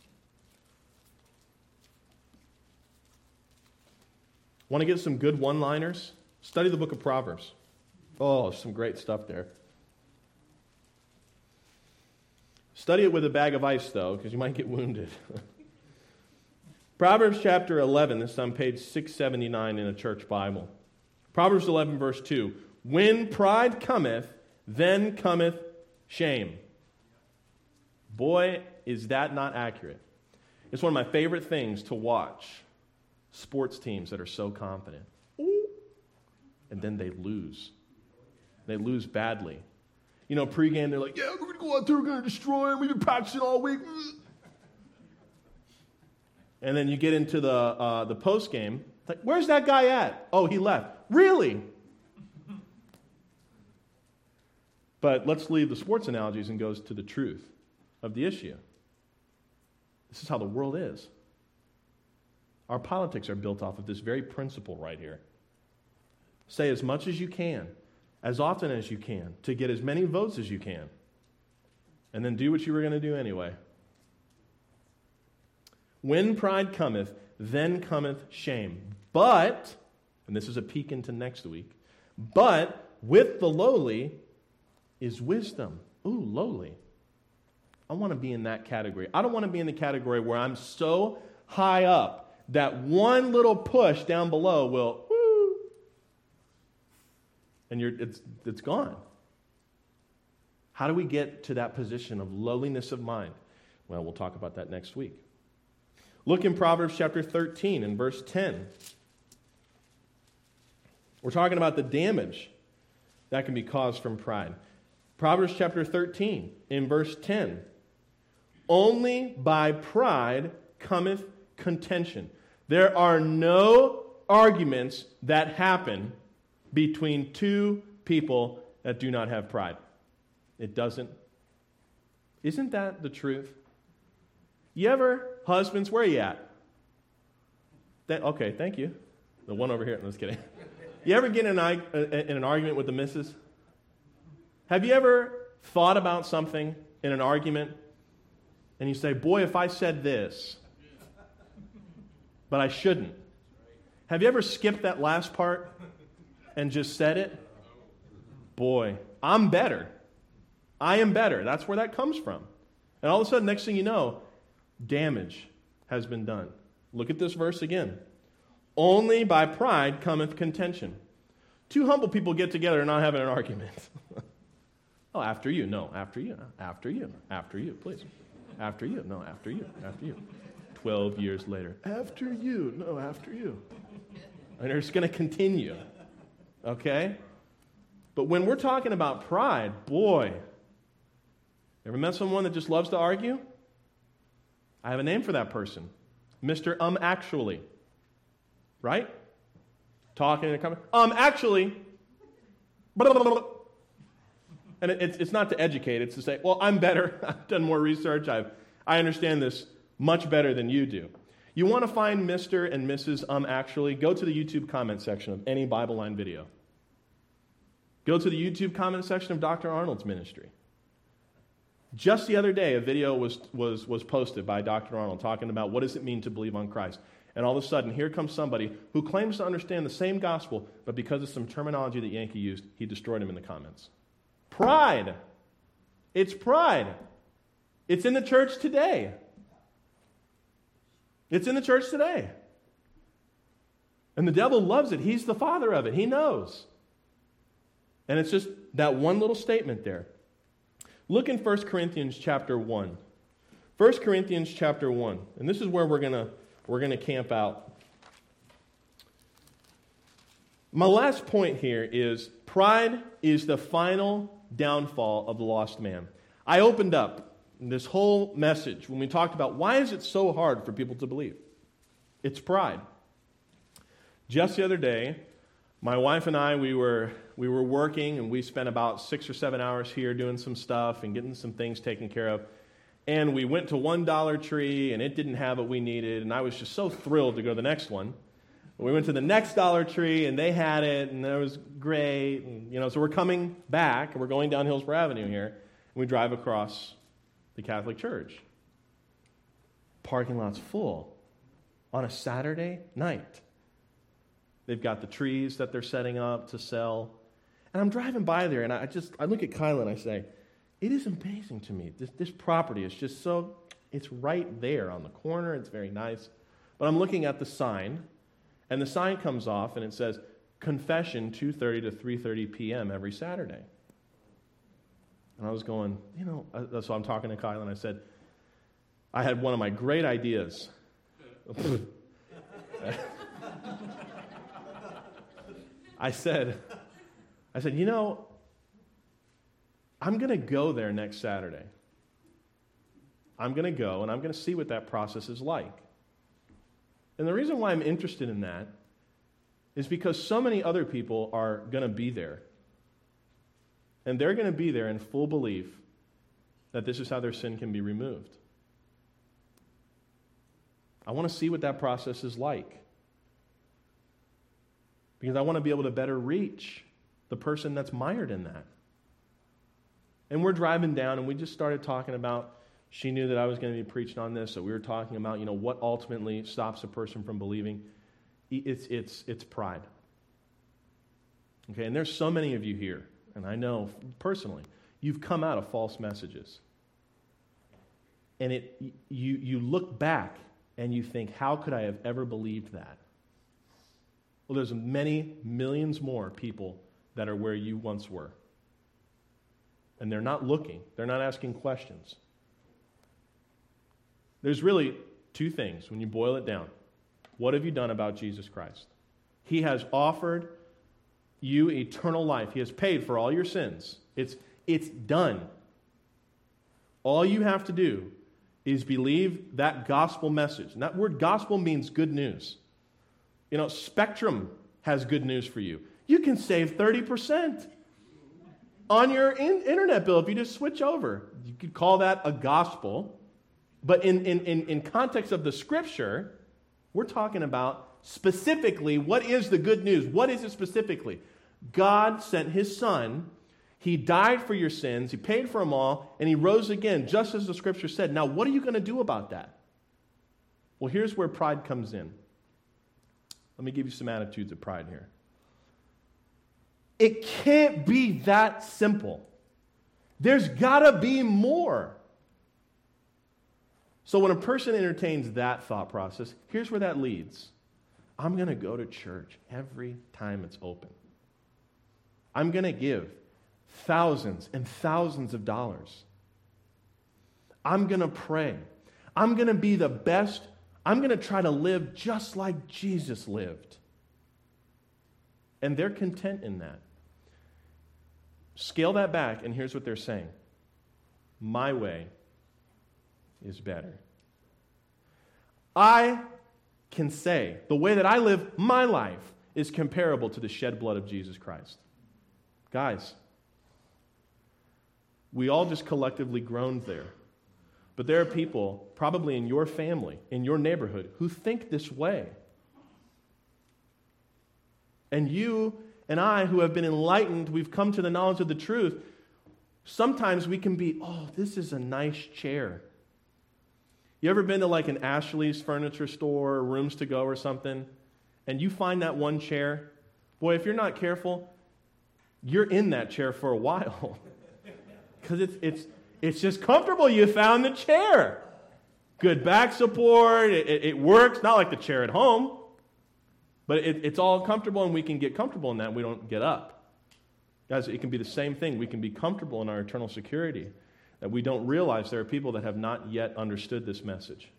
Want to get some good one-liners? Study the book of Proverbs. Oh, some great stuff there. Study it with a bag of ice, though, because you might get wounded. Proverbs chapter eleven, this is on page six seventy-nine in a church Bible. Proverbs eleven, verse two. When pride cometh, then cometh shame. Boy, is that not accurate. It's one of my favorite things to watch sports teams that are so confident. And then they lose. They lose badly. You know, pregame, they're like, yeah, we're going to go out there, we're going to destroy them, we've been practicing all week. And then you get into the uh, the postgame, like, where's that guy at? Oh, he left. Really? But let's leave the sports analogies and goes to the truth of the issue. This is how the world is. Our politics are built off of this very principle right here. Say as much as you can, as often as you can, to get as many votes as you can. And then do what you were going to do anyway. When pride cometh, then cometh shame. But, and this is a peek into next week, but with the lowly is wisdom. Ooh, lowly. I want to be in that category. I don't want to be in the category where I'm so high up that one little push down below will, woo, and you're, it's, it's gone. How do we get to that position of lowliness of mind? Well, we'll talk about that next week. Look in Proverbs chapter thirteen and verse ten. We're talking about the damage that can be caused from pride. Proverbs chapter thirteen in verse ten. Only by pride cometh contention. There are no arguments that happen between two people that do not have pride. It doesn't. Isn't that the truth? You ever, husbands, where are you at? That, okay, thank you. The one over here, I'm just kidding. You ever get in an, in an argument with the missus? Have you ever thought about something in an argument and you say, boy, if I said this, but I shouldn't. Have you ever skipped that last part and just said it? Boy, I'm better. I am better. That's where that comes from. And all of a sudden, next thing you know, damage has been done. Look at this verse again. Only by pride cometh contention. Two humble people get together and not having an argument. Oh, after you. No, after you. After you. After you, please. After you. No, after you. After you. Twelve years later. After you. No, after you. And it's going to continue. Okay? But when we're talking about pride, boy, ever met someone that just loves to argue? I have a name for that person. Mister Um Actually. Right? Talking and coming. Um Actually. Blah, blah, blah, blah. And it, it's, it's not to educate. It's to say, well, I'm better. I've done more research. I've, I understand this much better than you do. You want to find Mister and Missus Um Actually? Go to the YouTube comment section of any Bible Line video. Go to the YouTube comment section of Doctor Arnold's ministry. Just the other day, a video was, was, was posted by Doctor Arnold talking about what does it mean to believe on Christ. And all of a sudden, here comes somebody who claims to understand the same gospel, but because of some terminology that Yankee used, he destroyed him in the comments. Pride. It's pride. It's in the church today. It's in the church today. And the devil loves it. He's the father of it. He knows. And it's just that one little statement there. Look in First Corinthians chapter one. First Corinthians chapter one. And this is where we're going to we're going to camp out. My last point here is pride is the final downfall of the lost man. I opened up this whole message when we talked about why is it so hard for people to believe? It's pride. Just the other day, my wife and I, we were we were working, and we spent about six or seven hours here doing some stuff and getting some things taken care of. And we went to one Dollar Tree, and it didn't have what we needed, and I was just so thrilled to go to the next one. We went to the next Dollar Tree, and they had it, and it was great. And, you know, so we're coming back, and we're going down Hillsborough Avenue here, and we drive across the Catholic Church. Parking lot's full on a Saturday night. They've got the trees that they're setting up to sell. And I'm driving by there, and I just I look at Kyla and I say, it is amazing to me. This, this property is just so, it's right there on the corner. It's very nice. But I'm looking at the sign, and the sign comes off, and it says, confession two thirty to three thirty p.m. every Saturday. And I was going, you know, uh, so I'm talking to Kyla, and I said, I had one of my great ideas. I said, I said, you know, I'm going to go there next Saturday. I'm going to go, and I'm going to see what that process is like. And the reason why I'm interested in that is because so many other people are going to be there. And they're going to be there in full belief that this is how their sin can be removed. I want to see what that process is like. Because I want to be able to better reach the person that's mired in that. And we're driving down, and we just started talking about, she knew that I was going to be preaching on this, so we were talking about, you know, what ultimately stops a person from believing. It's, it's, it's pride. Okay, and there's so many of you here, and I know personally, you've come out of false messages. And it, you, you look back, and you think, how could I have ever believed that? Well, there's many millions more people that are where you once were. And they're not looking. They're not asking questions. There's really two things when you boil it down. What have you done about Jesus Christ? He has offered you eternal life. He has paid for all your sins. It's, it's done. All you have to do is believe that gospel message. And that word gospel means good news. You know, Spectrum has good news for you. You can save thirty percent on your in- internet bill if you just switch over. You could call that a gospel. But in, in, in, in context of the Scripture, we're talking about specifically what is the good news. What is it specifically? God sent His Son. He died for your sins. He paid for them all. And He rose again, just as the Scripture said. Now, what are you going to do about that? Well, here's where pride comes in. Let me give you some attitudes of pride here. It can't be that simple. There's got to be more. So when a person entertains that thought process, here's where that leads. I'm going to go to church every time it's open. I'm going to give thousands and thousands of dollars. I'm going to pray. I'm going to be the best. I'm going to try to live just like Jesus lived. And they're content in that. Scale that back, and here's what they're saying. My way is better. I can say the way that I live my life is comparable to the shed blood of Jesus Christ. Guys, we all just collectively groaned there. But there are people, probably in your family, in your neighborhood, who think this way. And you and I, who have been enlightened, we've come to the knowledge of the truth, sometimes we can be, oh, this is a nice chair. You ever been to like an Ashley's furniture store, or Rooms to Go or something, and you find that one chair? Boy, if you're not careful, you're in that chair for a while. Because it's, it's, It's just comfortable. You found the chair. Good back support. It, it, it works. Not like the chair at home. But it, it's all comfortable, and we can get comfortable in that. We don't get up. Guys, it can be the same thing. We can be comfortable in our eternal security, that we don't realize there are people that have not yet understood this message.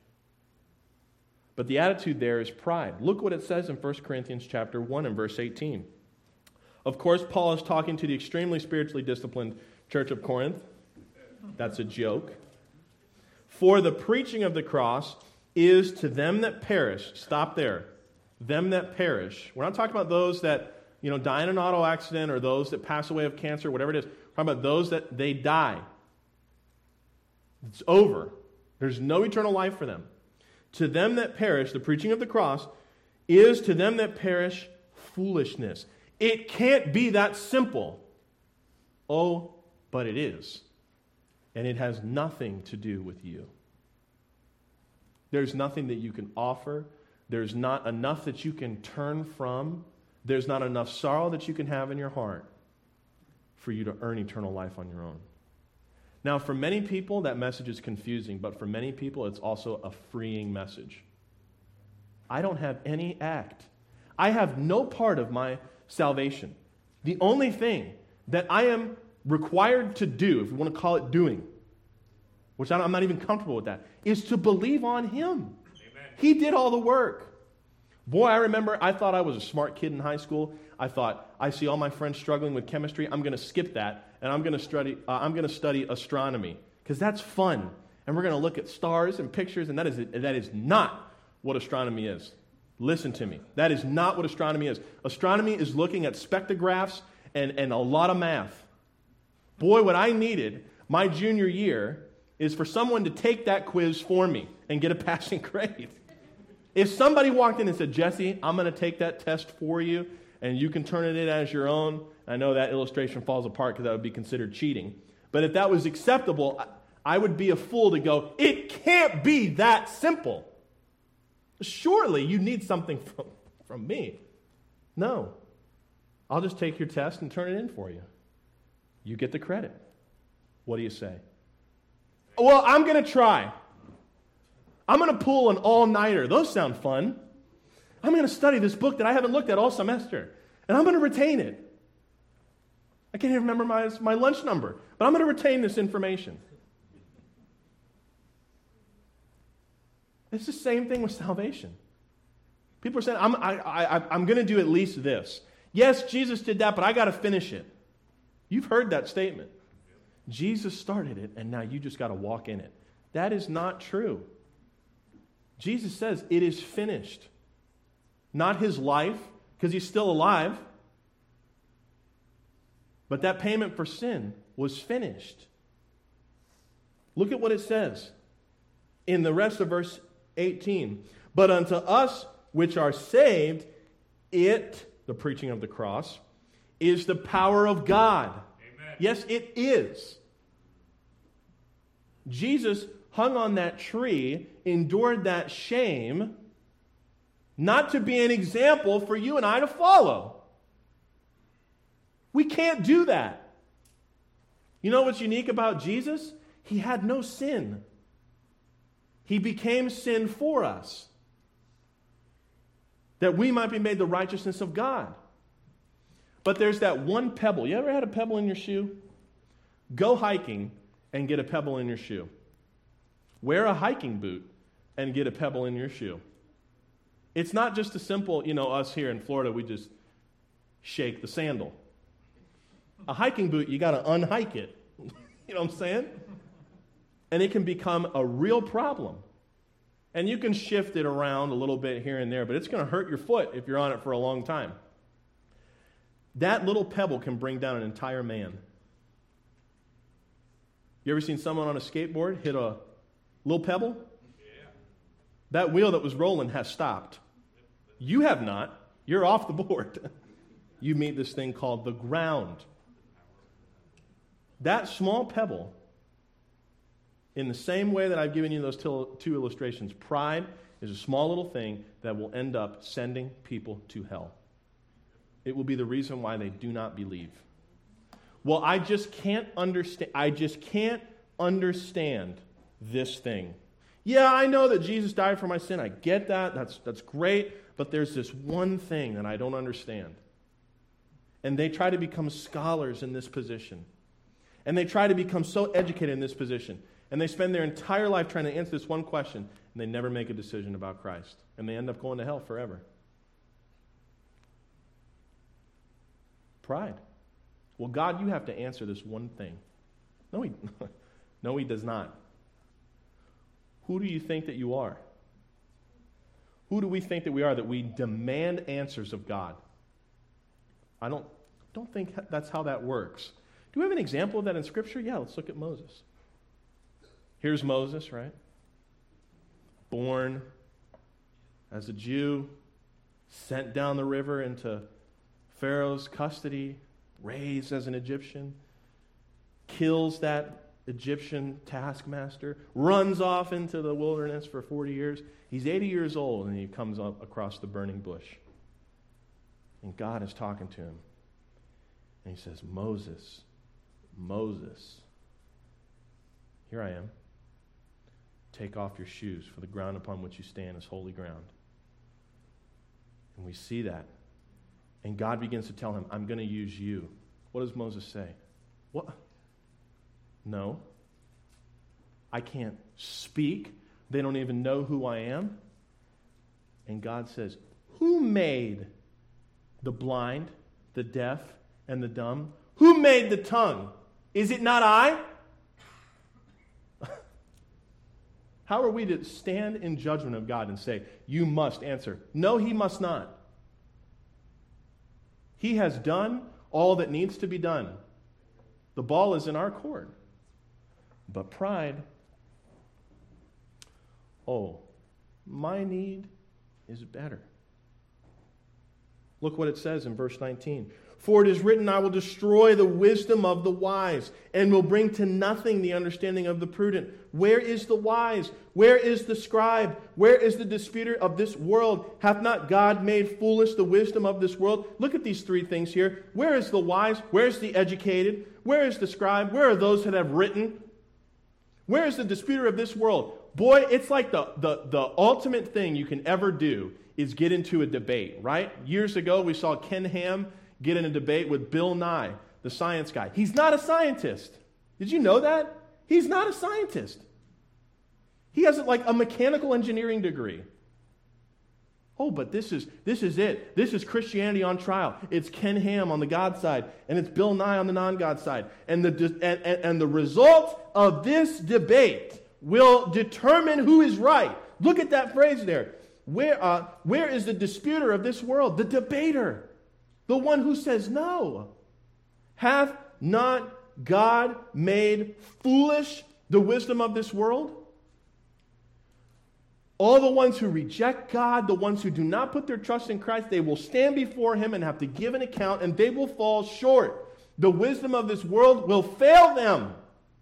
But the attitude there is pride. Look what it says in First Corinthians chapter one and verse eighteen. Of course, Paul is talking to the extremely spiritually disciplined church of Corinth. That's a joke. For the preaching of the cross is to them that perish. Stop there. Them that perish. We're not talking about those that, you know, die in an auto accident or those that pass away of cancer, whatever it is. We're talking about those that they die. It's over. There's no eternal life for them. To them that perish, the preaching of the cross is to them that perish foolishness. It can't be that simple. Oh, but it is. And it has nothing to do with you. There's nothing that you can offer. There's not enough that you can turn from. There's not enough sorrow that you can have in your heart for you to earn eternal life on your own. Now, for many people, that message is confusing, but for many people, it's also a freeing message. I don't have any act. I have no part of my salvation. The only thing that I am required to do, if you want to call it doing, which I'm not even comfortable with that, is to believe on Him. Amen. He did all the work. Boy, I remember I thought I was a smart kid in high school. I thought, I see all my friends struggling with chemistry. I'm going to skip that, and I'm going to study. Uh, I'm going to study astronomy because that's fun, and we're going to look at stars and pictures. And that is that is not what astronomy is. Listen to me. That is not what astronomy is. Astronomy is looking at spectrographs and and a lot of math. Boy, what I needed my junior year is for someone to take that quiz for me and get a passing grade. If somebody walked in and said, Jesse, I'm going to take that test for you, and you can turn it in as your own, I know that illustration falls apart because that would be considered cheating. But if that was acceptable, I would be a fool to go, it can't be that simple. Surely you need something from, from me. No. I'll just take your test and turn it in for you. You get the credit. What do you say? Well, I'm going to try. I'm going to pull an all-nighter. Those sound fun. I'm going to study this book that I haven't looked at all semester, and I'm going to retain it. I can't even remember my, my lunch number, but I'm going to retain this information. It's the same thing with salvation. People are saying, I'm, I, I, I'm going to do at least this. Yes, Jesus did that, but I got to finish it. You've heard that statement. Jesus started it, and now you just got to walk in it. That is not true. Jesus says it is finished. Not his life, because he's still alive. But that payment for sin was finished. Look at what it says in the rest of verse eighteen. But unto us which are saved, it, the preaching of the cross, is the power of God. Amen. Yes, it is. Jesus hung on that tree, endured that shame, not to be an example for you and I to follow. We can't do that. You know what's unique about Jesus? He had no sin. He became sin for us, that we might be made the righteousness of God. But there's that one pebble. You ever had a pebble in your shoe? Go hiking and get a pebble in your shoe. Wear a hiking boot and get a pebble in your shoe. It's not just a simple, you know, us here in Florida, we just shake the sandal. A hiking boot, you got to unhike it. You know what I'm saying? And it can become a real problem. And you can shift it around a little bit here and there, but it's going to hurt your foot if you're on it for a long time. That little pebble can bring down an entire man. You ever seen someone on a skateboard hit a little pebble? Yeah. That wheel that was rolling has stopped. You have not. You're off the board. You meet this thing called the ground. That small pebble, in the same way that I've given you those two illustrations, pride is a small little thing that will end up sending people to hell. It will be the reason why they do not believe. Well, I just can't understand. I just can't understand this thing. Yeah, I know that Jesus died for my sin. I get that. That's, that's great. But there's this one thing that I don't understand. And they try to become scholars in this position. And they try to become so educated in this position. And they spend their entire life trying to answer this one question. And they never make a decision about Christ. And they end up going to hell forever. Pride. Well, God, you have to answer this one thing. No, he, no, he does not. Who do you think that you are? Who do we think that we are that we demand answers of God? I don't, don't think that's how that works. Do we have an example of that in Scripture? Yeah, let's look at Moses. Here's Moses, right? Born as a Jew, sent down the river into Pharaoh's custody, raised as an Egyptian, kills that Egyptian taskmaster, runs off into the wilderness for forty years. He's eighty years old, and he comes up across the burning bush. And God is talking to him. And he says, Moses, Moses, here I am. Take off your shoes, for the ground upon which you stand is holy ground. And we see that. And God begins to tell him, I'm going to use you. What does Moses say? What? No. I can't speak. They don't even know who I am. And God says, who made the blind, the deaf, and the dumb? Who made the tongue? Is it not I? How are we to stand in judgment of God and say, you must answer? No, he must not. He has done all that needs to be done. The ball is in our court. But pride, oh, my need is better. Look what it says in verse nineteen. For it is written, I will destroy the wisdom of the wise, and will bring to nothing the understanding of the prudent. Where is the wise? Where is the scribe? Where is the disputer of this world? Hath not God made foolish the wisdom of this world? Look at these three things here. Where is the wise? Where is the educated? Where is the scribe? Where are those that have written? Where is the disputer of this world? Boy, it's like the, the, the ultimate thing you can ever do is get into a debate, right? Years ago, we saw Ken Ham get in a debate with Bill Nye, the science guy. He's not a scientist. Did you know that? He's not a scientist. He has like a mechanical engineering degree. Oh, but this is this is it. This is Christianity on trial. It's Ken Ham on the God side, and it's Bill Nye on the non-God side. And the and, and, and the result of this debate will determine who is right. Look at that phrase there. Where uh, where is the disputer of this world? The debater. The one who says no. Hath not God made foolish the wisdom of this world? All the ones who reject God, the ones who do not put their trust in Christ, they will stand before him and have to give an account, and they will fall short. The wisdom of this world will fail them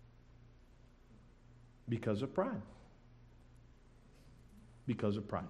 because of pride. Because of pride.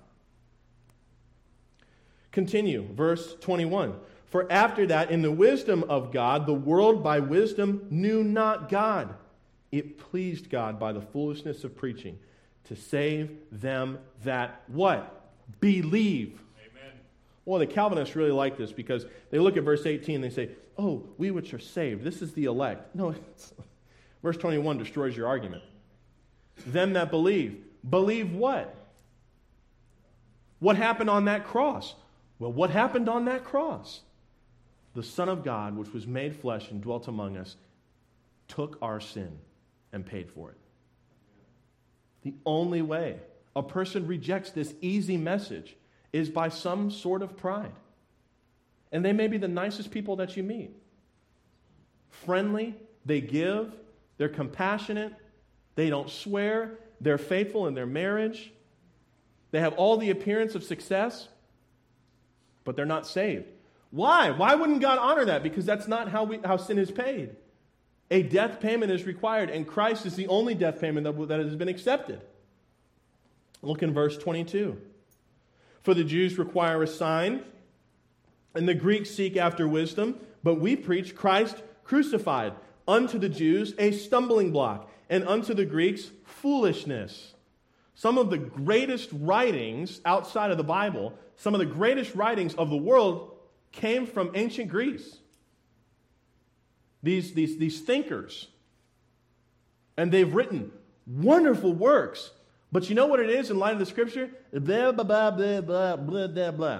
Continue, verse twenty-one. For after that, in the wisdom of God, the world by wisdom knew not God. It pleased God by the foolishness of preaching to save them that what? Believe. Amen. Well, the Calvinists really like this because they look at verse eighteen and they say, oh, we which are saved, this is the elect. No, verse twenty-one destroys your argument. Them that believe. Believe what? What happened on that cross? Well, what happened on that cross? The Son of God, which was made flesh and dwelt among us, took our sin and paid for it. The only way a person rejects this easy message is by some sort of pride. And they may be the nicest people that you meet. Friendly, they give, they're compassionate, they don't swear, they're faithful in their marriage, they have all the appearance of success, but they're not saved. Why? Why wouldn't God honor that? Because that's not how we, how sin is paid. A death payment is required, and Christ is the only death payment that, that has been accepted. Look in verse twenty-two. For the Jews require a sign, and the Greeks seek after wisdom, but we preach Christ crucified. unto the Jews a stumbling block, and unto the Greeks foolishness. Some of the greatest writings outside of the Bible, some of the greatest writings of the world came from ancient Greece. These, these, these thinkers. And they've written wonderful works. But you know what it is in light of the Scripture? Blah, blah, blah, blah, blah, blah, blah, blah.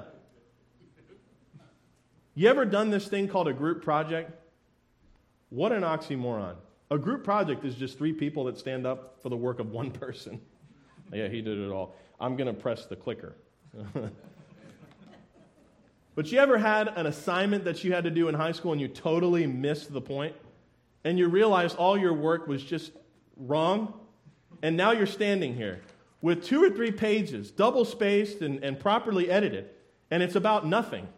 You ever done this thing called a group project? What an oxymoron. A group project is just three people that stand up for the work of one person. Yeah, he did it all. I'm going to press the clicker. But you ever had an assignment that you had to do in high school and you totally missed the point? And you realized all your work was just wrong? And now you're standing here with two or three pages, double-spaced and, and properly edited, and it's about nothing.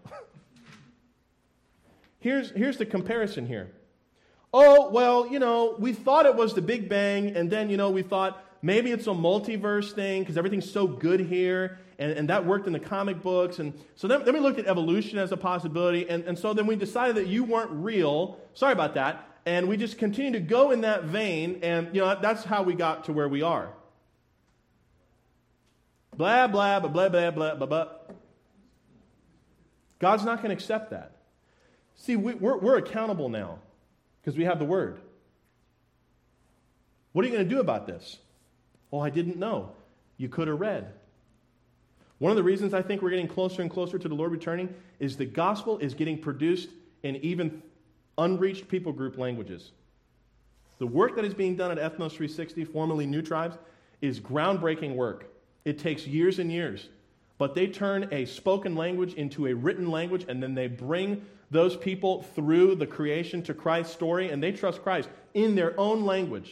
here's, here's the comparison here. Oh, well, you know, we thought it was the Big Bang, and then, you know, we thought maybe it's a multiverse thing because everything's so good here, and, and that worked in the comic books. And so then, then we looked at evolution as a possibility, and, and so then we decided that you weren't real. Sorry about that. And we just continue to go in that vein, and, you know, that's how we got to where we are. Blah, blah, blah, blah, blah, blah, blah, blah. God's not going to accept that. See, we, we're, we're accountable now because we have the Word. What are you going to do about this? Oh, I didn't know. You could have read. One of the reasons I think we're getting closer and closer to the Lord returning is the gospel is getting produced in even unreached people group languages. The work that is being done at Ethnos three sixty, formerly New Tribes, is groundbreaking work. It takes years and years. But they turn a spoken language into a written language, and then they bring those people through the creation to Christ's story, and they trust Christ in their own language.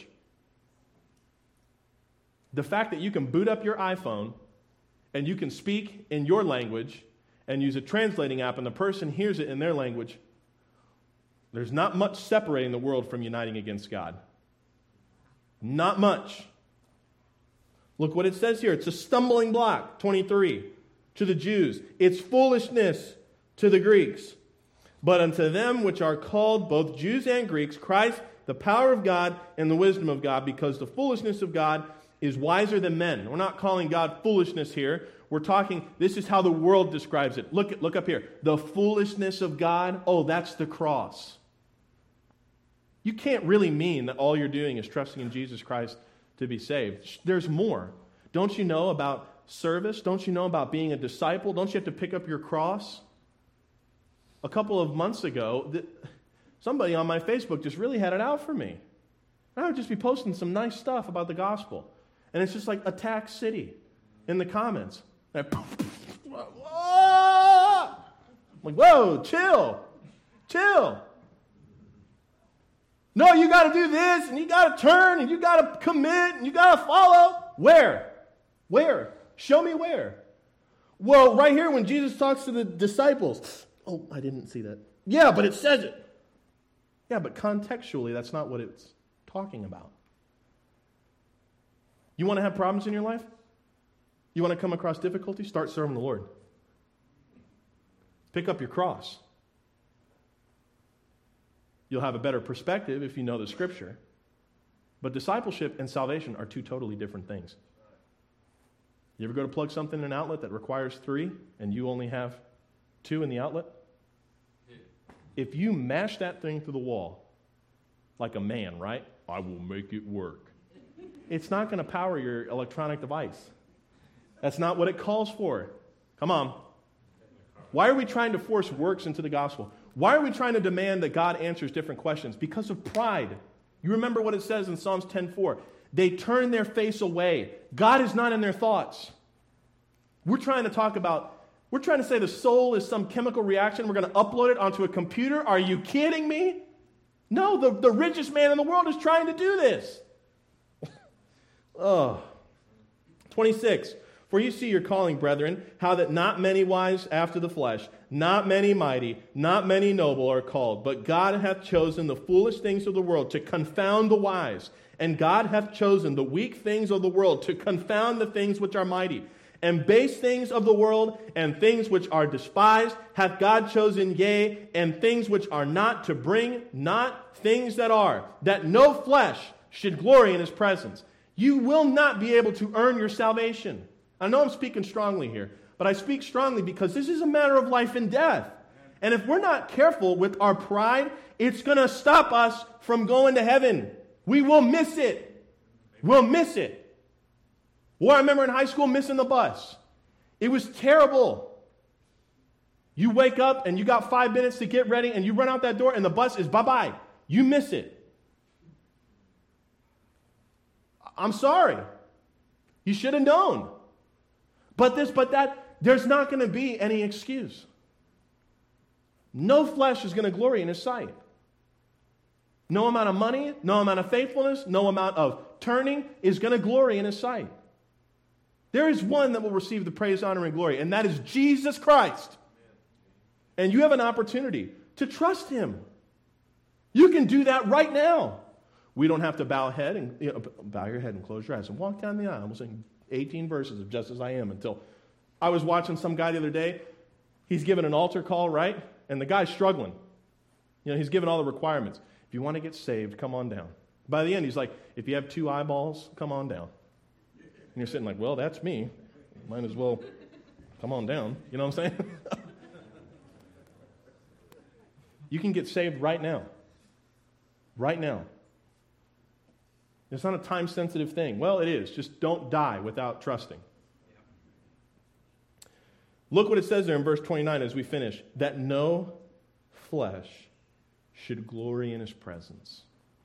The fact that you can boot up your iPhone and you can speak in your language and use a translating app and the person hears it in their language, there's not much separating the world from uniting against God. Not much. Look what it says here. It's a stumbling block, twenty-three, to the Jews. It's foolishness to the Greeks. But unto them which are called, both Jews and Greeks, Christ, the power of God and the wisdom of God, because the foolishness of God is wiser than men. We're not calling God foolishness here. We're talking, this is how the world describes it. Look, look up here. The foolishness of God, oh, that's the cross. You can't really mean that all you're doing is trusting in Jesus Christ to be saved. There's more. Don't you know about service? Don't you know about being a disciple? Don't you have to pick up your cross? A couple of months ago, somebody on my Facebook just really had it out for me. I would just be posting some nice stuff about the gospel. And it's just like Attack City in the comments. And I, I'm like, whoa, chill. Chill. No, you got to do this, and you got to turn, and you got to commit, and you got to follow. Where? Where? Show me where. Well, right here when Jesus talks to the disciples. Oh, I didn't see that. Yeah, but it says it. Yeah, but contextually, that's not what it's talking about. You want to have problems in your life? You want to come across difficulty? Start serving the Lord. Pick up your cross. You'll have a better perspective if you know the Scripture. But discipleship and salvation are two totally different things. You ever go to plug something in an outlet that requires three and you only have two in the outlet? If you mash that thing to the wall like a man, right? I will make it work. It's not going to power your electronic device. That's not what it calls for. Come on. Why are we trying to force works into the gospel? Why are we trying to demand that God answers different questions? Because of pride. You remember what it says in Psalms ten four. They turn their face away. God is not in their thoughts. We're trying to talk about, we're trying to say the soul is some chemical reaction. We're going to upload it onto a computer. Are you kidding me? No, the, the richest man in the world is trying to do this. Oh. twenty-six. For you see your calling, brethren, how that not many wise after the flesh, not many mighty, not many noble are called, but God hath chosen the foolish things of the world to confound the wise, and God hath chosen the weak things of the world to confound the things which are mighty, And base things of the world and things which are despised hath God chosen, yea, and things which are not, to bring not things that are, that no flesh should glory in his presence. You will not be able to earn your salvation. I know I'm speaking strongly here, but I speak strongly because this is a matter of life and death. And if we're not careful with our pride, it's going to stop us from going to heaven. We will miss it. We'll miss it. Well, I remember in high school missing the bus. It was terrible. You wake up and you got five minutes to get ready and you run out that door and the bus is bye-bye. You miss it. I'm sorry. You should have known. But this, but that, there's not going to be any excuse. No flesh is going to glory in his sight. No amount of money, no amount of faithfulness, no amount of turning is going to glory in his sight. There is one that will receive the praise, honor, and glory, and that is Jesus Christ. And you have an opportunity to trust him. You can do that right now. We don't have to bow head and you know, bow your head and close your eyes and walk down the aisle. We'll sing eighteen verses of Just As I Am until I was watching some guy the other day. He's given an altar call, right? And the guy's struggling. You know, he's given all the requirements. If you want to get saved, come on down. By the end, he's like, if you have two eyeballs, come on down. And you're sitting like, well, that's me. Might as well come on down. You know what I'm saying? You can get saved right now. Right now. It's not a time-sensitive thing. Well, it is. Just don't die without trusting. Look what it says there in verse twenty-nine as we finish. That no flesh should glory in his presence.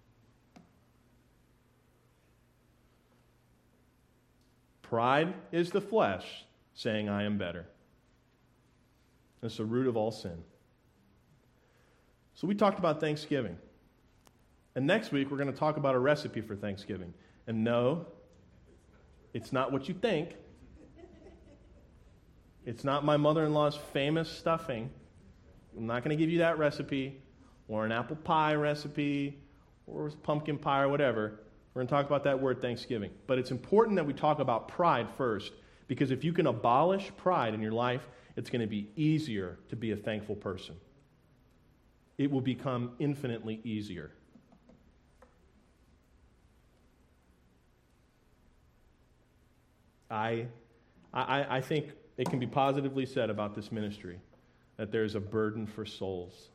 Pride is the flesh saying, I am better. It's the root of all sin. So we talked about Thanksgiving. And next week, we're going to talk about a recipe for Thanksgiving. And no, it's not what you think. It's not my mother-in-law's famous stuffing. I'm not going to give you that recipe, or an apple pie recipe, or pumpkin pie, or whatever. We're going to talk about that word Thanksgiving. But it's important that we talk about pride first, because if you can abolish pride in your life, it's going to be easier to be a thankful person. It will become infinitely easier. I, I, I think it can be positively said about this ministry that there's a burden for souls.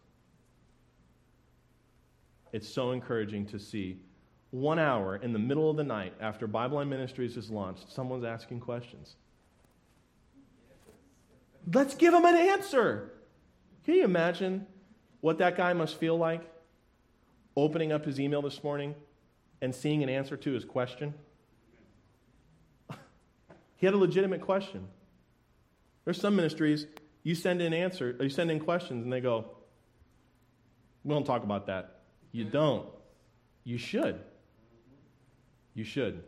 It's so encouraging to see one hour in the middle of the night after Bible Line Ministries is launched, someone's asking questions. Let's give them an answer. Can you imagine what that guy must feel like opening up his email this morning and seeing an answer to his question? He had a legitimate question. There's some ministries, you send in answer, or you send in questions, and they go, we don't talk about that. You don't. You should. You should.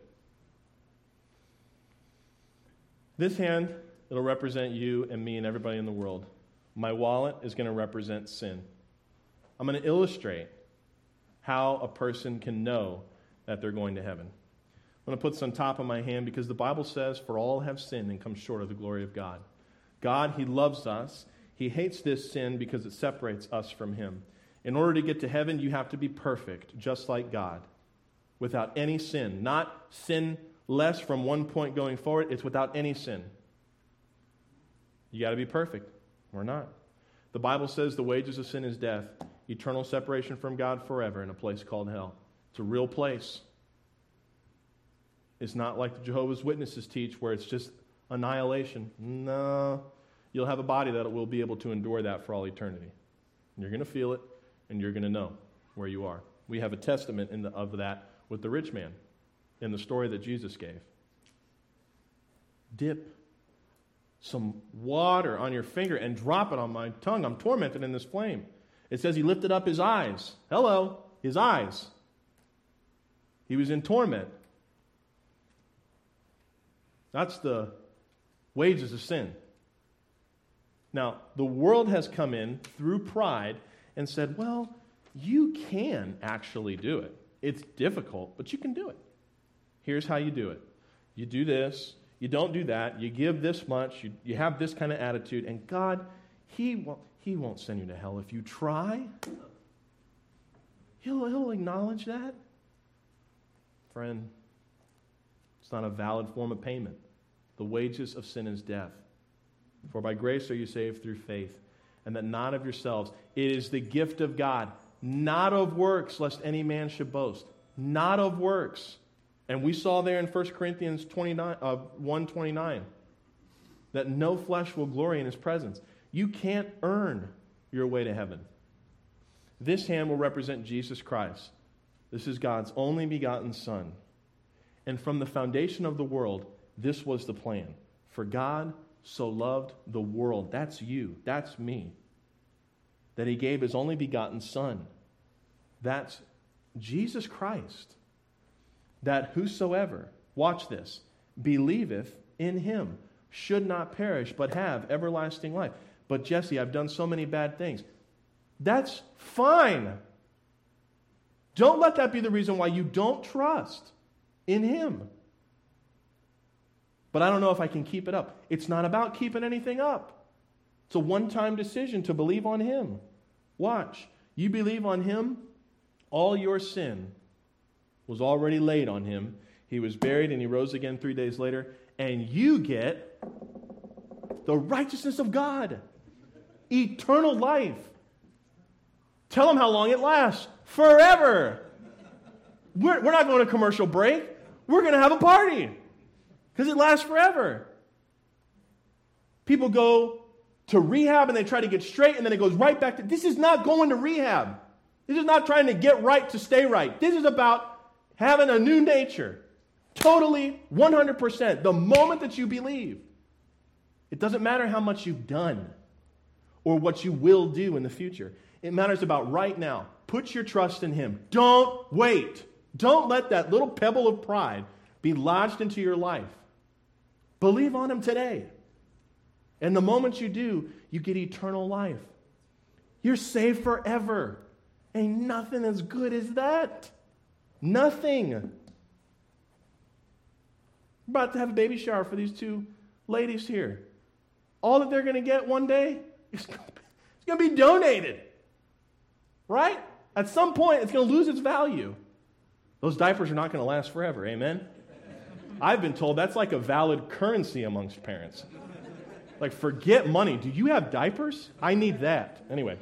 This hand, it'll represent you and me and everybody in the world. My wallet is going to represent sin. I'm going to illustrate how a person can know that they're going to heaven. I'm going to put this on top of my hand because the Bible says, for all have sinned and come short of the glory of God. God, he loves us. He hates this sin because it separates us from him. In order to get to heaven, you have to be perfect, just like God, without any sin. Not sin less from one point going forward. It's without any sin. You got to be perfect. We're not. The Bible says the wages of sin is death, eternal separation from God forever in a place called hell. It's a real place. It's not like the Jehovah's Witnesses teach where it's just annihilation. No. You'll have a body that will be able to endure that for all eternity. And you're going to feel it, and you're going to know where you are. We have a testament in the, of that with the rich man in the story that Jesus gave. Dip some water on your finger and drop it on my tongue. I'm tormented in this flame. It says he lifted up his eyes. Hello, his eyes. He was in torment. That's the wages of sin. Now, the world has come in through pride and said, well, you can actually do it. It's difficult, but you can do it. Here's how you do it. You do this. you don't do that. You give this much. You, you have this kind of attitude. And God, he won't, he won't send you to hell if you try. He'll, he'll acknowledge that. Friend, it's not a valid form of payment. The wages of sin is death. For by grace are you saved through faith, and that not of yourselves. It is the gift of God, not of works, lest any man should boast. Not of works. And we saw there in First Corinthians twenty-nine, uh, one twenty-nine that no flesh will glory in his presence. You can't earn your way to heaven. This hand will represent Jesus Christ. This is God's only begotten Son. And from the foundation of the world, this was the plan. For God so loved the world. That's you. That's me. That he gave his only begotten Son. That's Jesus Christ. That whosoever, watch this, believeth in him should not perish but have everlasting life. But Jesse, I've done so many bad things. That's fine. Don't let that be the reason why you don't trust in him. But I don't know if I can keep it up. It's not about keeping anything up. It's a one-time decision to believe on him. Watch. You believe on him, all your sin was already laid on him. He was buried and he rose again three days later. And you get the righteousness of God. Eternal life. Tell him how long it lasts. Forever. We're, we're not going to commercial break. We're going to have a party. Because it lasts forever. People go to rehab and they try to get straight and then it goes right back to... This is not going to rehab. This is not trying to get right to stay right. This is about having a new nature. Totally, one hundred percent. The moment that you believe. It doesn't matter how much you've done or what you will do in the future. It matters about right now. Put your trust in him. Don't wait. Don't let that little pebble of pride be lodged into your life. Believe on him today. And the moment you do, you get eternal life. You're saved forever. Ain't nothing as good as that. Nothing. We're about to have a baby shower for these two ladies here. All that they're going to get one day is going to be donated. Right? At some point, it's going to lose its value. Those diapers are not going to last forever. Amen? I've been told that's like a valid currency amongst parents. Like, forget money. Do you have diapers? I need that. Anyway.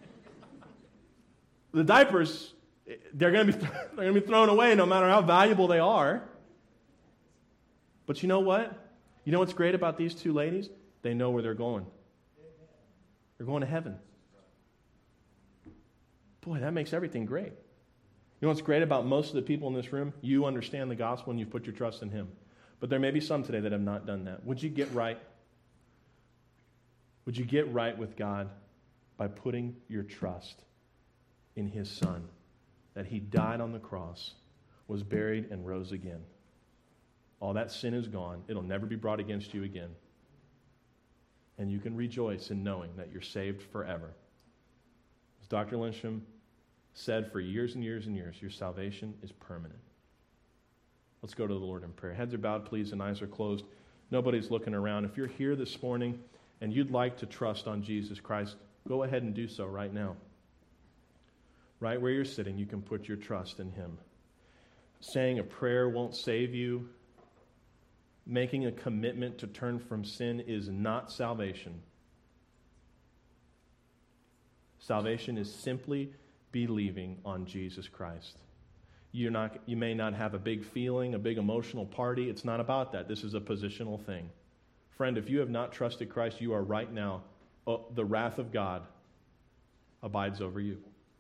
The diapers, they're going to be they're going to be thrown away no matter how valuable they are. But you know what? You know what's great about these two ladies? They know where they're going. They're going to heaven. Boy, that makes everything great. You know what's great about most of the people in this room? You understand the gospel and you put your trust in him. But there may be some today that have not done that. Would you get right? Would you get right with God by putting your trust in his Son? That he died on the cross, was buried, and rose again. All that sin is gone. It'll never be brought against you again. And you can rejoice in knowing that you're saved forever. As Doctor Lindstrom said for years and years and years, your salvation is permanent. Let's go to the Lord in prayer. Heads are bowed, please, and eyes are closed. Nobody's looking around. If you're here this morning and you'd like to trust on Jesus Christ, go ahead and do so right now. Right where you're sitting, you can put your trust in him. Saying a prayer won't save you. Making a commitment to turn from sin is not salvation. Salvation is simply believing on Jesus Christ. You're not, you may not have a big feeling, a big emotional party. It's not about that. This is a positional thing. Friend, if you have not trusted Christ, you are right now, oh, the wrath of God abides over you.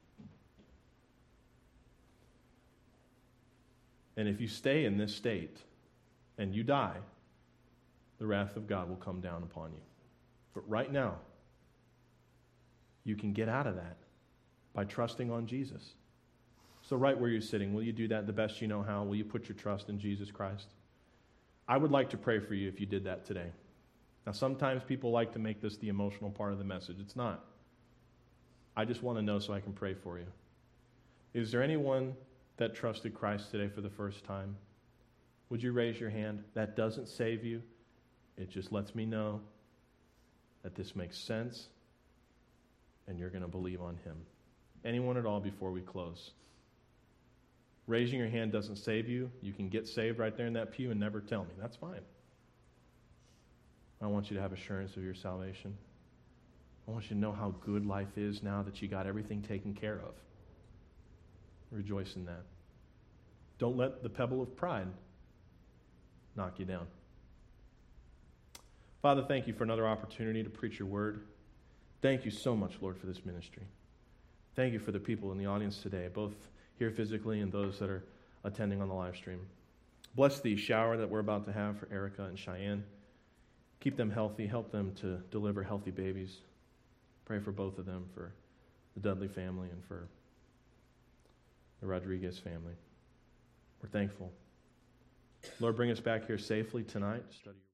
And if you stay in this state and you die, the wrath of God will come down upon you. But right now, you can get out of that by trusting on Jesus. So right where you're sitting, will you do that the best you know how? Will you put your trust in Jesus Christ? I would like to pray for you if you did that today. Now, sometimes people like to make this the emotional part of the message. It's not. I just want to know so I can pray for you. Is there anyone that trusted Christ today for the first time? Would you raise your hand? That doesn't save you. It just lets me know that this makes sense and you're going to believe on him. Anyone at all before we close? Raising your hand doesn't save you. You can get saved right there in that pew and never tell me. That's fine. I want you to have assurance of your salvation. I want you to know how good life is now that you got everything taken care of. Rejoice in that. Don't let the pebble of pride knock you down. Father, thank you for another opportunity to preach your word. Thank you so much, Lord, for this ministry. Thank you for the people in the audience today, both here physically and those that are attending on the live stream. Bless the shower that we're about to have for Erica and Cheyenne. Keep them healthy. Help them to deliver healthy babies. Pray for both of them, for the Dudley family and for the Rodriguez family. We're thankful. Lord, bring us back here safely tonight to study.